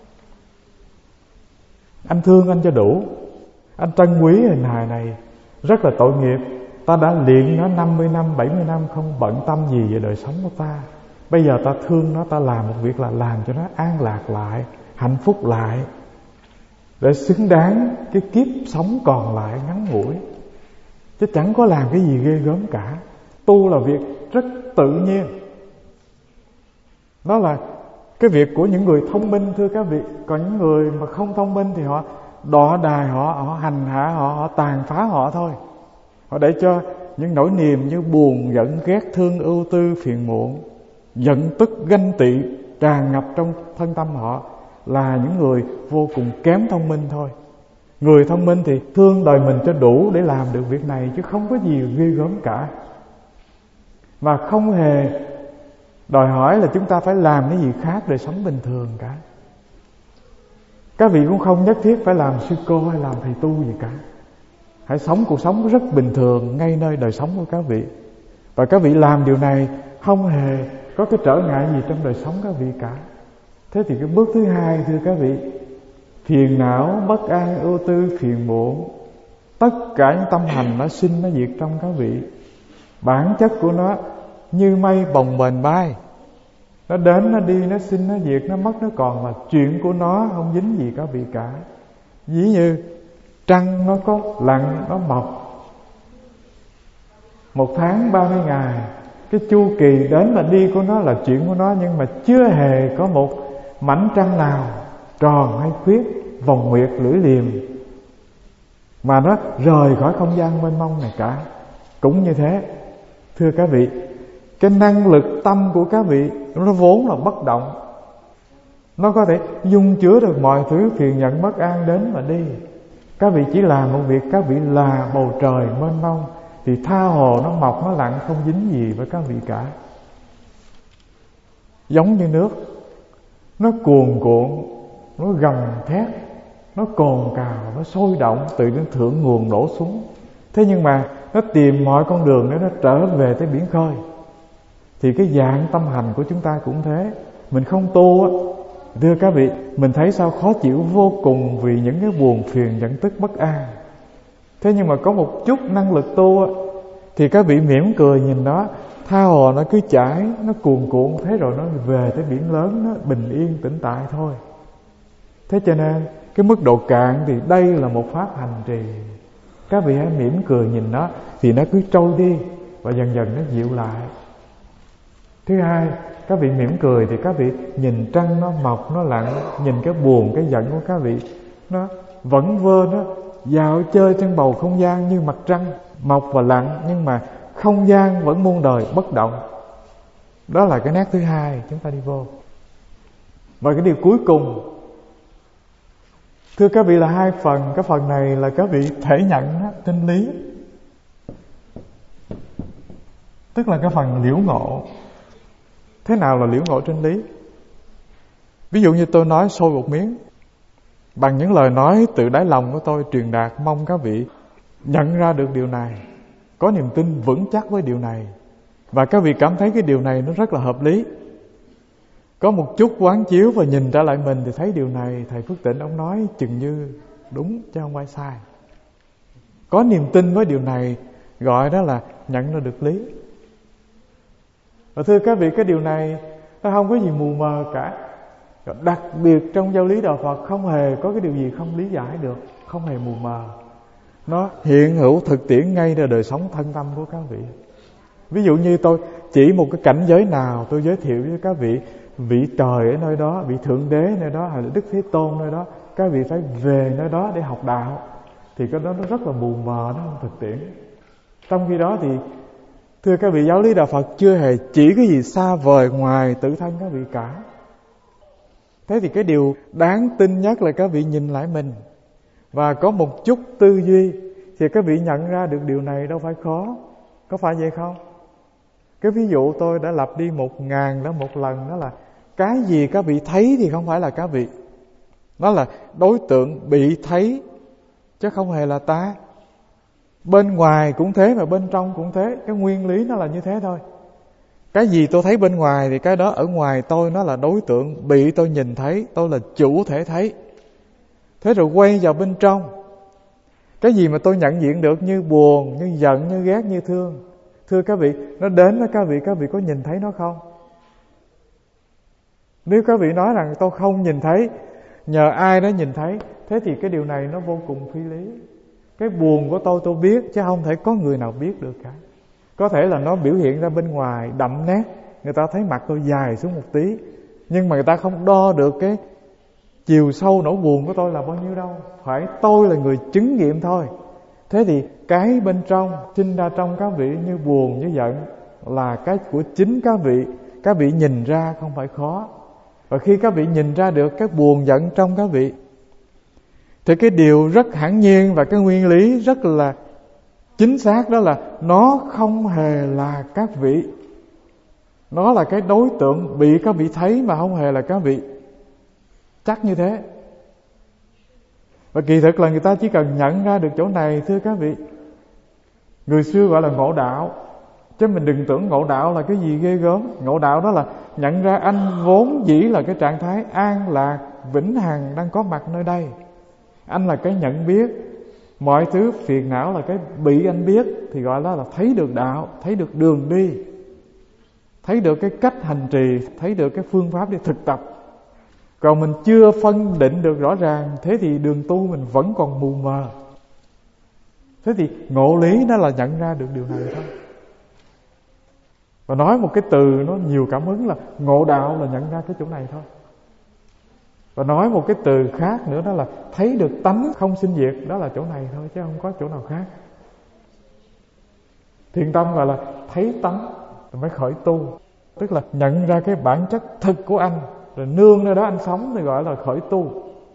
Anh thương anh cho đủ, anh trân quý hình hài này, rất là tội nghiệp. Ta đã luyện nó 50 năm, 70 năm không bận tâm gì về đời sống của ta. Bây giờ ta thương nó, ta làm một việc là làm cho nó an lạc lại, hạnh phúc lại, để xứng đáng cái kiếp sống còn lại ngắn ngủi, chứ chẳng có làm cái gì ghê gớm cả. Tu là việc rất tự nhiên. Đó là cái việc của những người thông minh thưa các vị. Còn những người mà không thông minh thì họ đọ đài, họ hành hạ họ tàn phá họ thôi. Họ để cho những nỗi niềm như buồn, giận, ghét, thương, ưu tư, phiền muộn, giận tức, ganh tị tràn ngập trong thân tâm họ, là những người vô cùng kém thông minh thôi. Người thông minh thì thương đời mình cho đủ để làm được việc này, chứ không có gì ghê gớm cả. Mà không hề đòi hỏi là chúng ta phải làm cái gì khác để sống bình thường cả. Các vị cũng không nhất thiết phải làm sư cô hay làm thầy tu gì cả. Hãy sống cuộc sống rất bình thường ngay nơi đời sống của các vị. Và các vị làm điều này không hề có cái trở ngại gì trong đời sống các vị cả. Thế thì cái bước thứ hai thưa các vị, phiền não, bất an, ưu tư, phiền muộn, tất cả những tâm hành nó sinh nó diệt trong các vị. Bản chất của nó như mây bồng bềnh bay, nó đến nó đi, nó sinh nó diệt, nó mất nó còn, là chuyện của nó, không dính gì các vị cả. Ví như trăng nó có lặn nó mọc, 1 tháng 30 ngày, cái chu kỳ đến và đi của nó là chuyện của nó, nhưng mà chưa hề có một mảnh trăng nào tròn hay khuyết, vòng nguyệt, lưỡi liềm mà nó rời khỏi không gian mênh mông này cả. Cũng như thế thưa các vị, cái năng lực tâm của các vị nó vốn là bất động, Nó có thể dung chứa được mọi thứ phiền giận bất an đến mà đi. Các vị chỉ làm một việc, các vị là bầu trời mênh mông, thì tha hồ nó mọc nó lặng, không dính gì với các vị cả. Giống như nước, nó cuồn cuộn, nó gầm thét, nó cồn cào, nó sôi động, từ đến thượng nguồn đổ xuống. Thế nhưng mà nó tìm mọi con đường để nó trở về tới biển khơi. Thì cái dạng tâm hành của chúng ta cũng thế. Mình không tu á, thưa các vị, mình thấy sao khó chịu vô cùng vì những cái buồn phiền giận tức bất an. Thế nhưng mà có một chút năng lực tu á, thì các vị mỉm cười nhìn nó, tha hồ nó cứ chảy, nó cuồn cuộn, thế rồi nó về tới biển lớn, nó bình yên tĩnh tại thôi. Thế cho nên cái mức độ cạn thì đây là một pháp hành trì. Các vị hãy mỉm cười nhìn nó, thì nó cứ trôi đi và dần dần nó dịu lại. Thứ hai, các vị mỉm cười thì các vị nhìn trăng nó mọc nó lặn, nhìn cái buồn cái giận của các vị nó vẫn vơ, nó dạo chơi trên bầu không gian như mặt trăng mọc và lặn, nhưng mà không gian vẫn muôn đời bất động. Đó là cái nét thứ hai chúng ta đi vô. Và cái điều cuối cùng, thưa các vị, là hai phần. Cái phần này là các vị thể nhận chân lý, tức là cái phần liễu ngộ. Thế nào là liễu ngộ chân lý? Ví dụ như tôi nói sôi một miếng bằng những lời nói từ đáy lòng của tôi truyền đạt, mong các vị nhận ra được điều này, có niềm tin vững chắc với điều này, và các vị cảm thấy cái điều này nó rất là hợp lý. Có một chút quán chiếu và nhìn trở lại mình thì thấy điều này thầy Phước Tịnh ông nói chừng như đúng chứ không phải sai. Có niềm tin với điều này gọi đó là nhận ra được lý. Và thưa các vị, cái điều này nó không có gì mù mờ cả. Đặc biệt trong giáo lý Đạo Phật không hề có cái điều gì không lý giải được, không hề mù mờ. Nó hiện hữu thực tiễn ngay ra đời sống thân tâm của các vị. Ví dụ như tôi chỉ một cái cảnh giới nào, tôi giới thiệu với các vị vị trời ở nơi đó, vị thượng đế ở nơi đó, hay là Đức Thế Tôn nơi đó, các vị phải về nơi đó để học đạo, thì cái đó nó rất là mù mờ, nó không thực tiễn. Trong khi đó thì thưa các vị, giáo lý Đạo Phật chưa hề chỉ cái gì xa vời ngoài tự thân các vị cả. Thế thì cái điều đáng tin nhất là các vị nhìn lại mình và có một chút tư duy, thì các vị nhận ra được điều này đâu phải khó. Có phải vậy không? Cái ví dụ tôi đã lặp đi 1000 đó một lần, đó là cái gì các vị thấy thì không phải là các vị. Nó là đối tượng bị thấy, chứ không hề là ta. Bên ngoài cũng thế mà bên trong cũng thế. Cái nguyên lý nó là như thế thôi. Cái gì tôi thấy bên ngoài thì cái đó ở ngoài tôi nó là đối tượng bị tôi nhìn thấy, tôi là chủ thể thấy. Thế rồi quay vào bên trong, cái gì mà tôi nhận diện được như buồn, như giận, như ghét, như thương, thưa các vị, nó đến với các vị có nhìn thấy nó không? Nếu các vị nói rằng tôi không nhìn thấy, nhờ ai đó nhìn thấy, thế thì cái điều này nó vô cùng phi lý. Cái buồn của tôi biết, chứ không thể có người nào biết được cả. Có thể là nó biểu hiện ra bên ngoài đậm nét, người ta thấy mặt tôi dài xuống một tí, nhưng mà người ta không đo được cái chiều sâu nỗi buồn của tôi là bao nhiêu đâu. Phải tôi là người chứng nghiệm thôi. Thế thì cái bên trong sinh ra trong các vị như buồn, như giận là cái của chính các vị nhìn ra không phải khó. Và khi các vị nhìn ra được cái buồn giận trong các vị, thì cái điều rất hẳn nhiên và cái nguyên lý rất là chính xác, đó là nó không hề là các vị. Nó là cái đối tượng bị các vị thấy mà không hề là các vị. Chắc như thế. Và kỳ thực là người ta chỉ cần nhận ra được chỗ này, thưa các vị. Người xưa gọi là ngộ đạo, chứ mình đừng tưởng ngộ đạo là cái gì ghê gớm. Ngộ đạo đó là nhận ra anh vốn dĩ là cái trạng thái an lạc vĩnh hằng đang có mặt nơi đây. Anh là cái nhận biết, mọi thứ phiền não là cái bị anh biết, thì gọi đó là thấy được đạo, thấy được đường đi, thấy được cái cách hành trì, thấy được cái phương pháp để thực tập. Còn mình chưa phân định được rõ ràng, thế thì đường tu mình vẫn còn mù mờ. Thế thì ngộ lý nó là nhận ra được điều này thôi. Và nói một cái từ nó nhiều cảm hứng là ngộ đạo là nhận ra cái chỗ này thôi. Và nói một cái từ khác nữa đó là thấy được tánh không sinh diệt, đó là chỗ này thôi chứ không có chỗ nào khác. Thiền tâm gọi là thấy tánh rồi mới khởi tu, tức là nhận ra cái bản chất thực của anh rồi nương nơi đó anh sống thì gọi là khởi tu.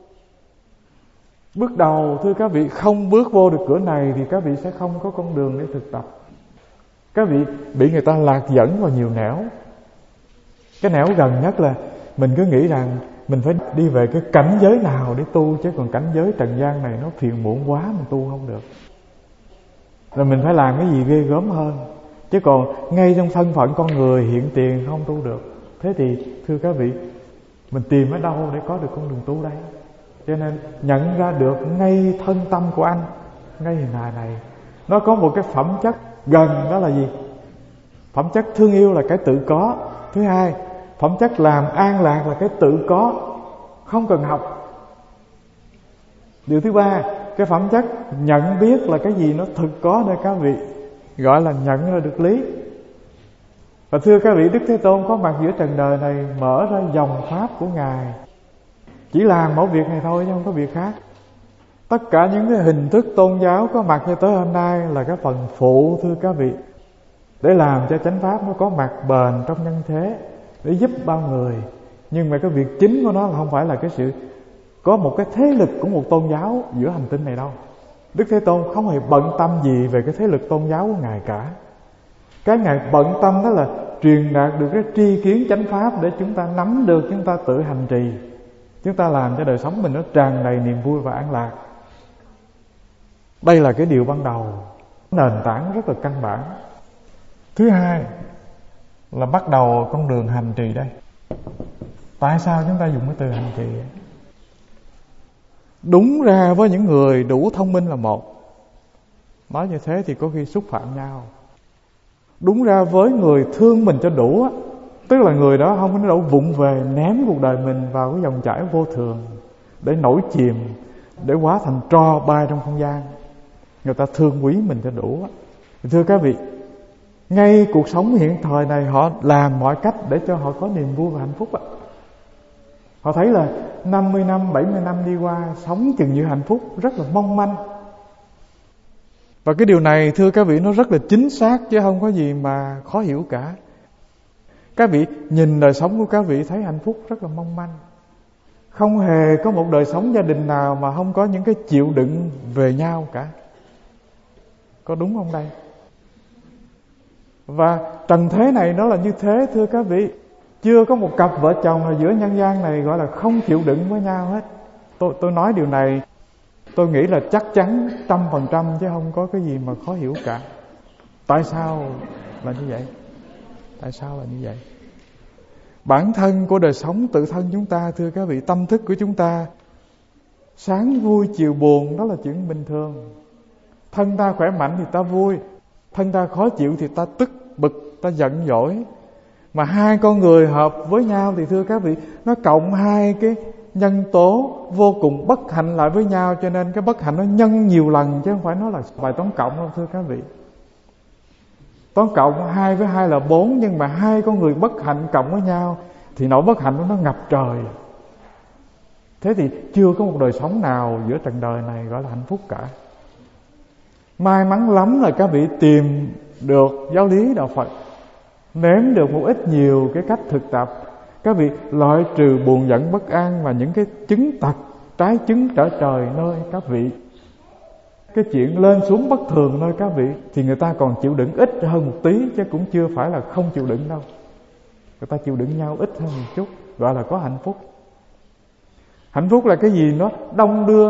Bước đầu thưa các vị, không bước vô được cửa này thì các vị sẽ không có con đường để thực tập. Các vị bị người ta lạc dẫn vào nhiều nẻo. Cái nẻo gần nhất là mình cứ nghĩ rằng mình phải đi về cái cảnh giới nào để tu, chứ còn cảnh giới trần gian này nó phiền muộn quá, mình tu không được. Rồi mình phải làm cái gì ghê gớm hơn. Chứ còn ngay trong thân phận con người hiện tiền không tu được. Thế thì thưa các vị, mình tìm ở đâu để có được con đường tu đây? Cho nên nhận ra được ngay thân tâm của anh, ngay hình hài này, nó có một cái phẩm chất gần, đó là gì? Phẩm chất thương yêu là cái tự có. Thứ hai, phẩm chất làm an lạc là cái tự có, không cần học. Điều thứ ba, cái phẩm chất nhận biết là cái gì nó thực có nơi các vị, gọi là nhận ra được lý. Và thưa các vị, Đức Thế Tôn có mặt giữa trần đời này, mở ra dòng pháp của Ngài, chỉ làm mỗi việc này thôi chứ không có việc khác. Tất cả những cái hình thức tôn giáo có mặt như tới hôm nay là cái phần phụ thưa các vị, để làm cho chánh pháp nó có mặt bền trong nhân thế, để giúp bao người. Nhưng mà cái việc chính của nó là không phải là cái sự có một cái thế lực của một tôn giáo giữa hành tinh này đâu. Đức Thế Tôn không hề bận tâm gì về cái thế lực tôn giáo của Ngài cả. Cái Ngài bận tâm đó là truyền đạt được cái tri kiến chánh pháp để chúng ta nắm được, chúng ta tự hành trì, chúng ta làm cho đời sống mình nó tràn đầy niềm vui và an lạc. Đây là cái điều ban đầu, nền tảng rất là căn bản. Thứ hai là bắt đầu con đường hành trì đây. Tại sao chúng ta dùng cái từ hành trì? Đúng ra với những người đủ thông minh là một, nói như thế thì có khi xúc phạm nhau. Đúng ra với người thương mình cho đủ, tức là người đó không có đủ vụng về ném cuộc đời mình vào cái dòng chảy vô thường để nổi chìm, để hóa thành tro bay trong không gian. Người ta thương quý mình cho đủ. Thưa các vị, ngay cuộc sống hiện thời này họ làm mọi cách để cho họ có niềm vui và hạnh phúc. Họ thấy là 50 năm, 70 năm đi qua, sống chừng như hạnh phúc rất là mong manh. Và cái điều này thưa các vị, nó rất là chính xác chứ không có gì mà khó hiểu cả. Các vị nhìn đời sống của các vị thấy hạnh phúc rất là mong manh. Không hề có một đời sống gia đình nào mà không có những cái chịu đựng về nhau cả. Có đúng không đây? Và trần thế này nó là như thế thưa các vị. Chưa có một cặp vợ chồng nào giữa nhân gian này gọi là không chịu đựng với nhau hết. Tôi nói điều này tôi nghĩ là chắc chắn 100% chứ không có cái gì mà khó hiểu cả. Tại sao là như vậy? Tại sao là như vậy? Bản thân của đời sống tự thân chúng ta thưa các vị, tâm thức của chúng ta sáng vui chiều buồn, đó là chuyện bình thường. Thân ta khỏe mạnh thì ta vui, thân ta khó chịu thì ta tức bực, ta giận dỗi. Mà hai con người hợp với nhau thì thưa các vị, nó cộng hai cái nhân tố vô cùng bất hạnh lại với nhau, cho nên cái bất hạnh nó nhân nhiều lần chứ không phải nó là bài toán cộng đâu thưa các vị. Toán cộng 2 với 2 là 4, nhưng mà hai con người bất hạnh cộng với nhau thì nỗi bất hạnh nó ngập trời. Thế thì chưa có một đời sống nào giữa trần đời này gọi là hạnh phúc cả. May mắn lắm là các vị tìm được giáo lý đạo Phật, nếm được một ít nhiều cái cách thực tập, các vị loại trừ buồn giận bất an và những cái chứng tật trái chứng trở trời nơi các vị. Cái chuyện lên xuống bất thường nơi các vị thì người ta còn chịu đựng ít hơn một tí, chứ cũng chưa phải là không chịu đựng đâu. Người ta chịu đựng nhau ít hơn một chút, gọi là có hạnh phúc. Hạnh phúc là cái gì? Nó đong đưa,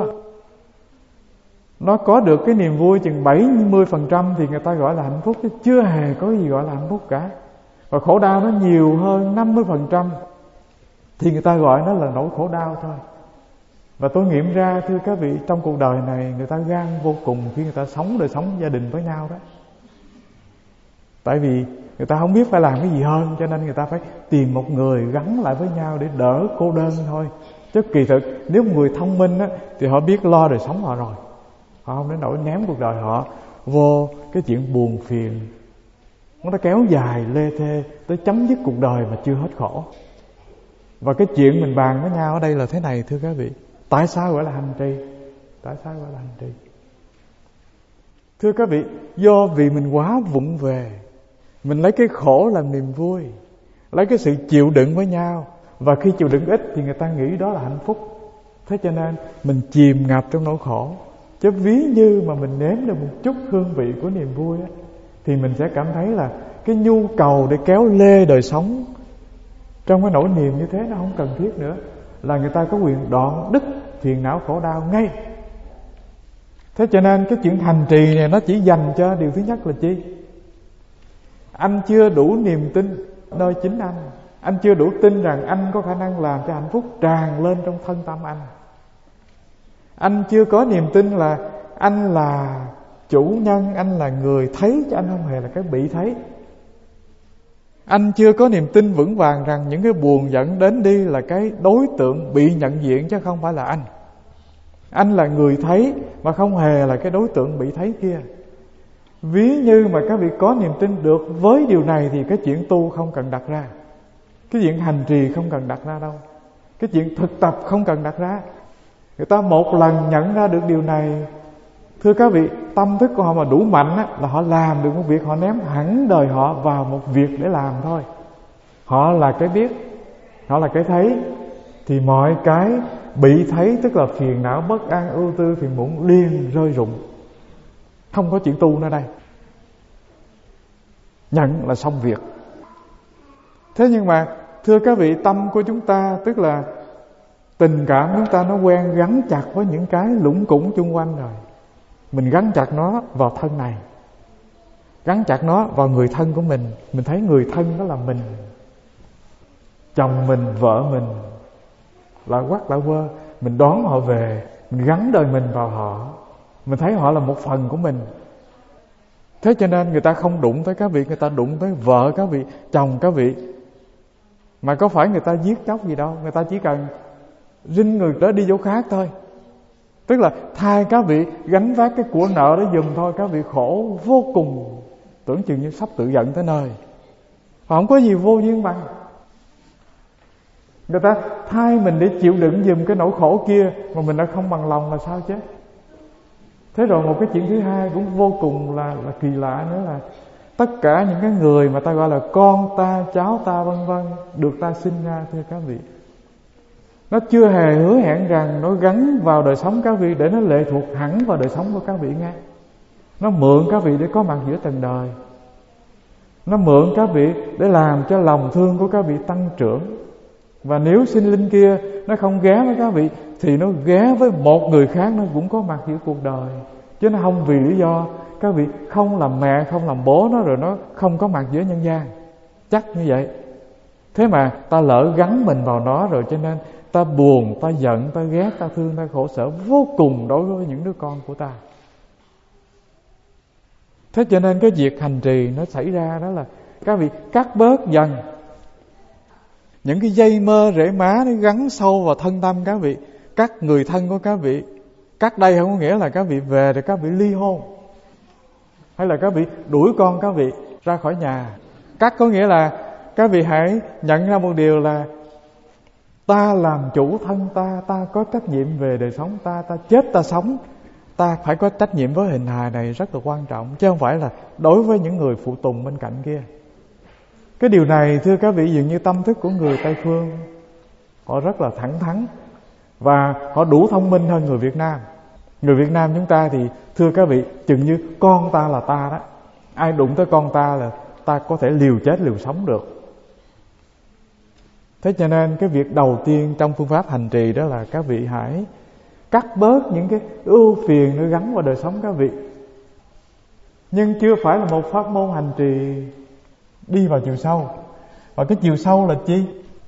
nó có được cái niềm vui chừng 70% thì người ta gọi là hạnh phúc, chứ chưa hề có gì gọi là hạnh phúc cả. Và khổ đau nó nhiều hơn 50% thì người ta gọi nó là nỗi khổ đau thôi. Và tôi nghiệm ra thưa các vị, trong cuộc đời này người ta gan vô cùng khi người ta sống đời sống gia đình với nhau đó. Tại vì người ta không biết phải làm cái gì hơn, cho nên người ta phải tìm một người gắn lại với nhau để đỡ cô đơn thôi. Chứ kỳ thực nếu một người thông minh á, thì họ biết lo đời sống họ rồi. Họ không đến nỗi ném cuộc đời họ vô cái chuyện buồn phiền, nó kéo dài lê thê tới chấm dứt cuộc đời mà chưa hết khổ. Và cái chuyện mình bàn với nhau ở đây là thế này thưa các vị. Tại sao gọi là hành trì? Tại sao gọi là hành trì? Thưa các vị, do vì mình quá vụng về, mình lấy cái khổ làm niềm vui, lấy cái sự chịu đựng với nhau, Và khi chịu đựng ít thì người ta nghĩ đó là hạnh phúc. Thế cho nên mình chìm ngập trong nỗi khổ. Chứ ví như mà mình nếm được một chút hương vị của niềm vui á, thì mình sẽ cảm thấy là cái nhu cầu để kéo lê đời sống trong cái nỗi niềm như thế nó không cần thiết nữa. Là người ta có quyền đoạn đứt phiền não khổ đau ngay. Thế cho nên cái chuyện hành trì này nó chỉ dành cho điều thứ nhất là chi? Anh chưa đủ niềm tin nơi chính anh. Anh chưa đủ tin rằng anh có khả năng làm cho hạnh phúc tràn lên trong thân tâm anh. Anh chưa có niềm tin là anh là chủ nhân, anh là người thấy, chứ anh không hề là cái bị thấy. Anh chưa có niềm tin vững vàng rằng những cái buồn giận đến đi là cái đối tượng bị nhận diện, chứ không phải là anh. Anh là người thấy mà không hề là cái đối tượng bị thấy kia. Ví như mà các vị có niềm tin được với điều này thì cái chuyện tu không cần đặt ra. Cái chuyện hành trì không cần đặt ra đâu. Cái chuyện thực tập không cần đặt ra. Người ta một lần nhận ra được điều này, thưa các vị, tâm thức của họ mà đủ mạnh á, là họ làm được một việc, họ ném hẳn đời họ vào một việc để làm thôi. Họ là cái biết, họ là cái thấy, thì mọi cái bị thấy, tức là phiền não, bất an, ưu tư, phiền muộn liền rơi rụng. Không có chuyện tu nữa đây. Nhận là xong việc. Thế nhưng mà thưa các vị, tâm của chúng ta, tức là tình cảm chúng ta, nó quen gắn chặt với những cái lủng củng chung quanh rồi. Mình gắn chặt nó vào thân này, gắn chặt nó vào người thân của mình. Mình thấy người thân đó là mình, chồng mình, vợ mình, lạ quắc lạ quơ. Mình đón họ về, mình gắn đời mình vào họ. Mình thấy họ là một phần của mình. Thế cho nên người ta không đụng tới các vị, người ta đụng tới vợ các vị, chồng các vị. Mà có phải người ta giết chóc gì đâu, người ta chỉ cần rinh người đó đi chỗ khác thôi. Tức là thay các vị gánh vác cái của nợ đó giùm thôi, các vị khổ vô cùng, tưởng chừng như sắp tự giận tới nơi. Họ không có gì vô duyên bằng. Người ta thay mình để chịu đựng giùm cái nỗi khổ kia mà mình đã không bằng lòng là sao chứ. Thế rồi một cái chuyện thứ hai cũng vô cùng là kỳ lạ nữa là tất cả những cái người mà ta gọi là con ta, cháu ta vân vân, được ta sinh ra, thưa các vị, nó chưa hề hứa hẹn rằng nó gắn vào đời sống các vị để nó lệ thuộc hẳn vào đời sống của các vị nghe. Nó mượn các vị để có mặt giữa trần đời. Nó mượn các vị để làm cho lòng thương của các vị tăng trưởng. Và nếu sinh linh kia nó không ghé với các vị thì nó ghé với một người khác, nó cũng có mặt giữa cuộc đời. Chứ nó không vì lý do các vị không làm mẹ, không làm bố nó rồi nó không có mặt giữa nhân gian. Chắc như vậy. Thế mà ta lỡ gắn mình vào nó rồi, cho nên ta buồn, ta giận, ta ghét, ta thương, ta khổ sở vô cùng đối với những đứa con của ta. Thế cho nên cái việc hành trì nó xảy ra đó là các vị cắt bớt dần những cái dây mơ rễ má nó gắn sâu vào thân tâm các vị. Cắt người thân của các vị. Cắt đây không có nghĩa là các vị về để các vị ly hôn, hay là các vị đuổi con các vị ra khỏi nhà. Cắt có nghĩa là các vị hãy nhận ra một điều là ta làm chủ thân ta, ta có trách nhiệm về đời sống ta, ta chết ta sống, ta phải có trách nhiệm với hình hài này rất là quan trọng, chứ không phải là đối với những người phụ tùng bên cạnh kia. Cái điều này thưa các vị, dường như tâm thức của người Tây Phương họ rất là thẳng thắn và họ đủ thông minh hơn người Việt Nam. Người Việt Nam chúng ta thì thưa các vị, chừng như con ta là ta đó, ai đụng tới con ta là ta có thể liều chết liều sống được. Thế cho nên cái việc đầu tiên trong phương pháp hành trì đó là các vị hãy cắt bớt những cái ưu phiền nó gắn vào đời sống các vị. Nhưng chưa phải là một pháp môn hành trì đi vào chiều sâu. Và cái chiều sâu là chi?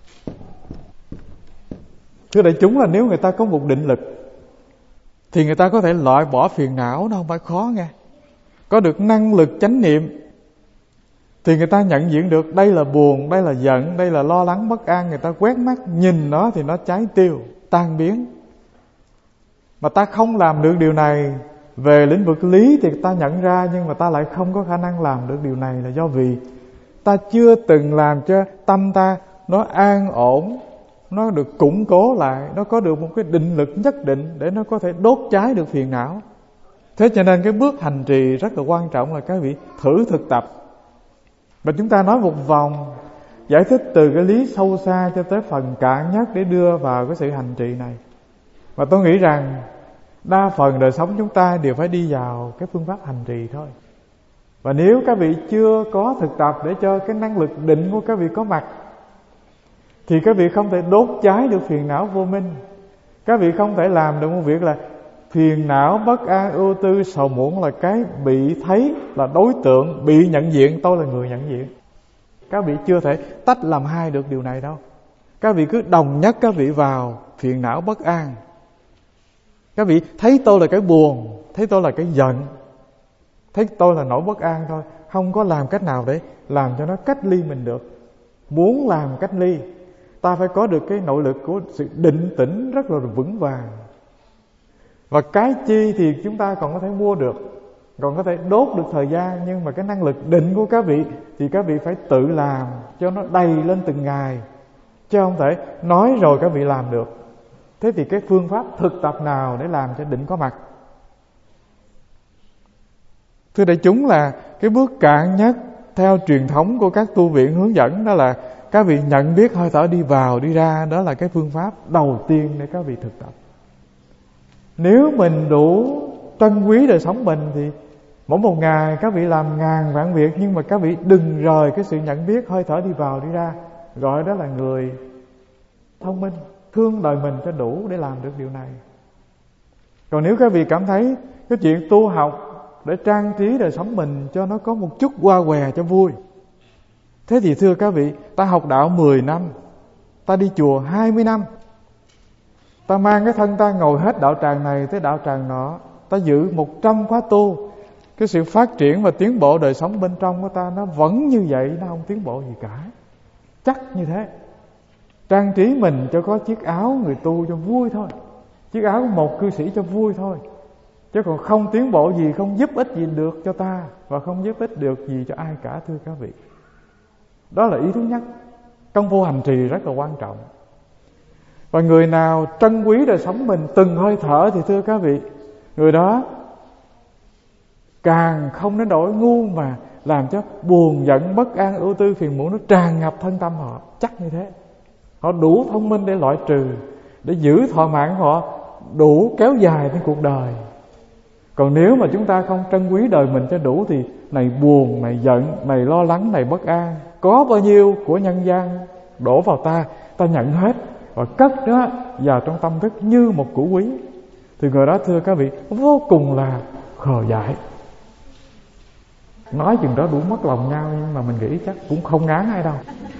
Thưa đại chúng, là nếu người ta có một định lực thì người ta có thể loại bỏ phiền não, nó không phải khó nghe. Có được năng lực chánh niệm thì người ta nhận diện được đây là buồn, đây là giận, đây là lo lắng bất an. Người ta quét mắt nhìn nó thì nó cháy tiêu, tan biến. Mà ta không làm được điều này về lĩnh vực lý thì ta nhận ra, nhưng mà ta lại không có khả năng làm được điều này là do vì ta chưa từng làm cho tâm ta nó an ổn, nó được củng cố lại, nó có được một cái định lực nhất định để nó có thể đốt cháy được phiền não. Thế cho nên cái bước hành trì rất là quan trọng là các vị thử thực tập. Và chúng ta nói một vòng giải thích từ cái lý sâu xa cho tới phần cạn nhất để đưa vào cái sự hành trì này. Và tôi nghĩ rằng đa phần đời sống chúng ta đều phải đi vào cái phương pháp hành trì thôi. Và nếu các vị chưa có thực tập để cho cái năng lực định của các vị có mặt, thì các vị không thể đốt cháy được phiền não vô minh. Các vị không thể làm được một việc là phiền não, bất an, ưu tư, sầu muộn là cái bị thấy, là đối tượng, bị nhận diện. Tôi là người nhận diện. Các vị chưa thể tách làm hai được điều này đâu. Các vị cứ đồng nhất các vị vào phiền não bất an. Các vị thấy tôi là cái buồn, thấy tôi là cái giận, thấy tôi là nỗi bất an thôi. Không có làm cách nào để làm cho nó cách ly mình được. Muốn làm cách ly, ta phải có được cái nội lực của sự định tĩnh rất là vững vàng. Và cái chi thì chúng ta còn có thể mua được, còn có thể đốt được thời gian. Nhưng mà cái năng lực định của các vị thì các vị phải tự làm cho nó đầy lên từng ngày, chứ không thể nói rồi các vị làm được. Thế thì cái phương pháp thực tập nào để làm cho định có mặt? Thưa đại chúng, là cái bước cạn nhất theo truyền thống của các tu viện hướng dẫn, đó là các vị nhận biết hơi thở đi vào đi ra. Đó là cái phương pháp đầu tiên để các vị thực tập. Nếu mình đủ trân quý đời sống mình thì mỗi một ngày các vị làm ngàn vạn việc, nhưng mà các vị đừng rời cái sự nhận biết hơi thở đi vào đi ra. Gọi đó là người thông minh, thương đời mình cho đủ để làm được điều này. Còn nếu các vị cảm thấy cái chuyện tu học để trang trí đời sống mình cho nó có một chút hoa hòe cho vui, thế thì thưa các vị, ta học đạo 10 năm, ta đi chùa 20 năm, ta mang cái thân ta ngồi hết đạo tràng này tới đạo tràng nọ, ta giữ 100 khóa tu, cái sự phát triển và tiến bộ đời sống bên trong của ta nó vẫn như vậy, nó không tiến bộ gì cả. Chắc như thế. Trang trí mình cho có chiếc áo người tu cho vui thôi, chiếc áo của một cư sĩ cho vui thôi, chứ còn không tiến bộ gì, không giúp ích gì được cho ta, và không giúp ích được gì cho ai cả, thưa các vị. Đó là ý thứ nhất. Công phu hành trì rất là quan trọng. Và người nào trân quý đời sống mình từng hơi thở thì thưa các vị, người đó càng không đến nỗi ngu mà làm cho buồn giận, bất an, ưu tư, phiền muộn nó tràn ngập thân tâm họ. Chắc như thế. Họ đủ thông minh để loại trừ, để giữ thọ mạng họ đủ kéo dài trên cuộc đời. Còn nếu mà chúng ta không trân quý đời mình cho đủ thì này buồn, này giận, này lo lắng, này bất an, có bao nhiêu của nhân gian đổ vào ta, ta nhận hết và cất nó vào trong tâm thức như một củ quý, thì người đó thưa các vị vô cùng là khờ dại. Nói chừng đó đủ mất lòng nhau, nhưng mà mình nghĩ chắc cũng không ngán ai đâu.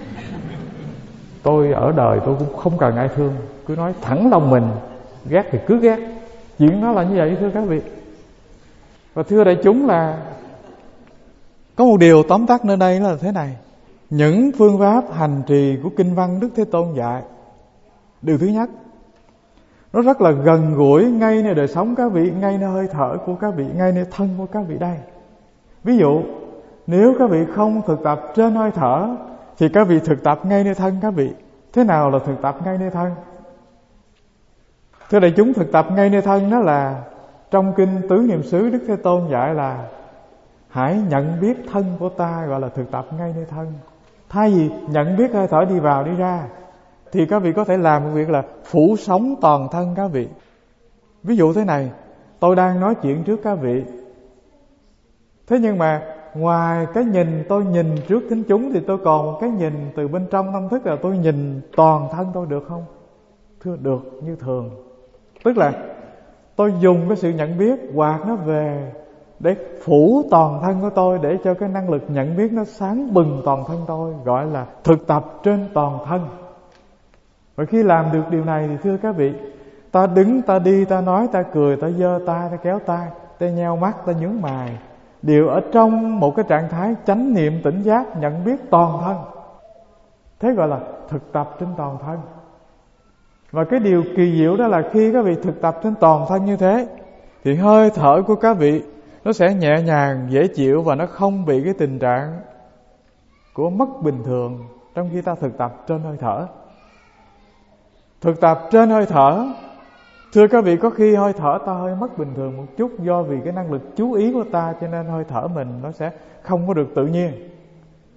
Tôi ở đời tôi cũng không cần ai thương, cứ nói thẳng lòng mình, ghét thì cứ ghét. Chuyện đó là như vậy thưa các vị. Và thưa đại chúng, là có một điều tóm tắt nơi đây là thế này. Những phương pháp hành trì của kinh văn Đức Thế Tôn dạy, điều thứ nhất, nó rất là gần gũi ngay nơi đời sống các vị, ngay nơi hơi thở của các vị, ngay nơi thân của các vị đây. Ví dụ, nếu các vị không thực tập trên hơi thở thì các vị thực tập ngay nơi thân các vị. Thế nào là thực tập ngay nơi thân? Thưa đại chúng, thực tập ngay nơi thân đó là trong kinh Tứ Niệm xứ Đức Thế Tôn dạy là hãy nhận biết thân của ta, gọi là thực tập ngay nơi thân. Thay vì nhận biết hơi thở đi vào đi ra thì các vị có thể làm một việc là phủ sống toàn thân các vị. Ví dụ thế này, tôi đang nói chuyện trước các vị, thế nhưng mà ngoài cái nhìn tôi nhìn trước thính chúng thì tôi còn một cái nhìn từ bên trong tâm thức, là tôi nhìn toàn thân tôi, được không? Thưa được như thường. Tức là tôi dùng cái sự nhận biết quạt nó về để phủ toàn thân của tôi, để cho cái năng lực nhận biết nó sáng bừng toàn thân tôi, gọi là thực tập trên toàn thân. Và khi làm được điều này thì thưa các vị, ta đứng, ta đi, ta nói, ta cười, ta giơ tay, ta kéo tay, ta nheo mắt, ta nhướng mày, đều ở trong một cái trạng thái chánh niệm tỉnh giác, nhận biết toàn thân. Thế gọi là thực tập trên toàn thân. Và cái điều kỳ diệu đó là khi các vị thực tập trên toàn thân như thế thì hơi thở của các vị nó sẽ nhẹ nhàng, dễ chịu, và nó không bị cái tình trạng của mất bình thường trong khi ta thực tập trên hơi thở. Thực tập trên hơi thở, thưa các vị, có khi hơi thở ta hơi mất bình thường một chút, do vì cái năng lực chú ý của ta, cho nên hơi thở mình nó sẽ không có được tự nhiên.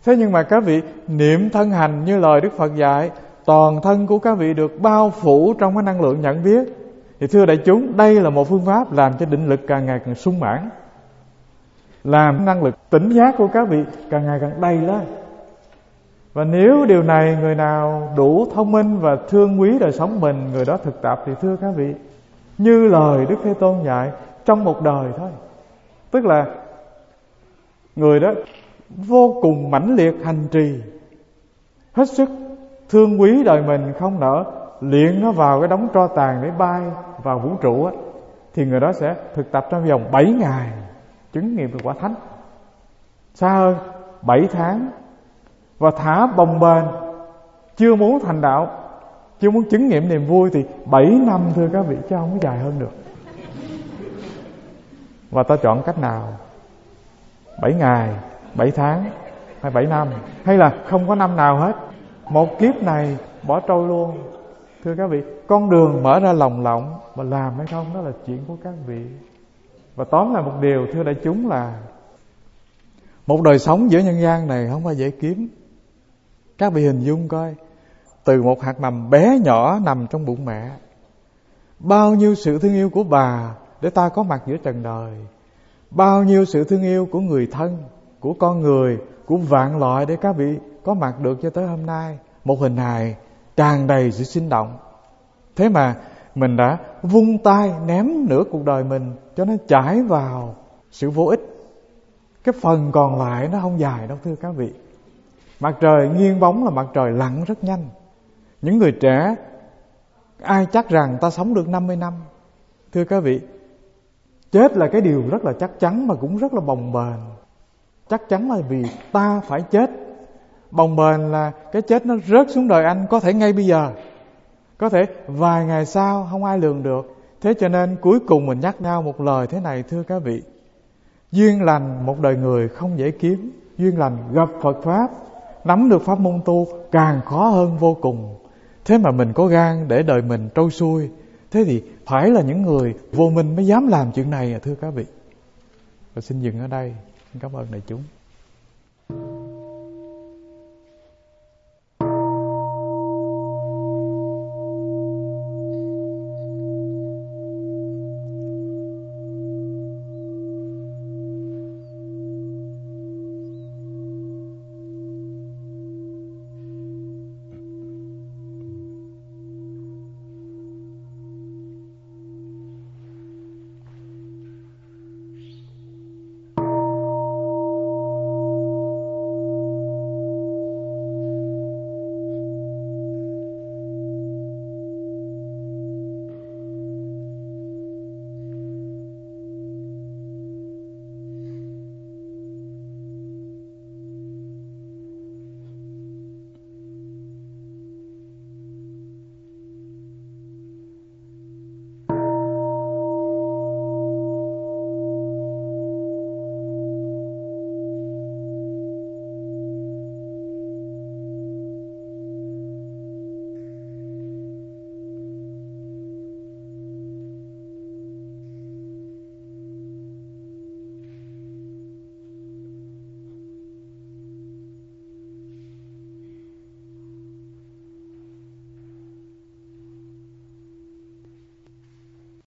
Thế nhưng mà các vị niệm thân hành như lời Đức Phật dạy, toàn thân của các vị được bao phủ trong cái năng lượng nhận biết. Thì thưa đại chúng, đây là một phương pháp làm cho định lực càng ngày càng sung mãn, làm năng lực tỉnh giác của các vị càng ngày càng đầy lên. Và nếu điều này người nào đủ thông minh và thương quý đời sống mình, người đó thực tập, thì thưa các vị, như lời Đức Thế Tôn dạy, trong một đời thôi, tức là người đó vô cùng mãnh liệt hành trì, hết sức thương quý đời mình, không nỡ luyện nó vào cái đống tro tàn để bay vào vũ trụ á, thì người đó sẽ thực tập trong vòng 7 ngày chứng nghiệm được quả thánh. Xa hơn 7 tháng. Và thả bồng bềnh, chưa muốn thành đạo, chưa muốn chứng nghiệm niềm vui, thì 7 năm thưa các vị, chứ không có dài hơn được. Và ta chọn cách nào? 7 ngày, 7 tháng hay 7 năm, hay là không có năm nào hết, một kiếp này bỏ trôi luôn. Thưa các vị, con đường mở ra lồng lộng, mà làm hay không đó là chuyện của các vị. Và tóm lại một điều thưa đại chúng là một đời sống giữa nhân gian này không phải dễ kiếm. Các vị hình dung coi, từ một hạt mầm bé nhỏ nằm trong bụng mẹ, bao nhiêu sự thương yêu của bà để ta có mặt giữa trần đời, bao nhiêu sự thương yêu của người thân, của con người, của vạn loại để các vị có mặt được cho tới hôm nay. Một hình hài tràn đầy sự sinh động. Thế mà mình đã vung tay ném nửa cuộc đời mình cho nó chảy vào sự vô ích. Cái phần còn lại nó không dài đâu thưa các vị. Mặt trời nghiêng bóng là mặt trời lặn rất nhanh. Những người trẻ, ai chắc rằng ta sống được 50 năm? Thưa các vị, chết là cái điều rất là chắc chắn mà cũng rất là bồng bềnh. Chắc chắn là vì ta phải chết. Bồng bềnh là cái chết nó rớt xuống đời anh, có thể ngay bây giờ, có thể vài ngày sau, không ai lường được. Thế cho nên cuối cùng mình nhắc nhau một lời thế này thưa các vị: duyên lành một đời người không dễ kiếm. Duyên lành gặp Phật Pháp, nắm được pháp môn tu càng khó hơn vô cùng. Thế mà mình có gan để đời mình trôi xuôi, thế thì phải là những người vô minh mới dám làm chuyện này à thưa các vị. Và xin dừng ở đây. Cảm ơn đại chúng.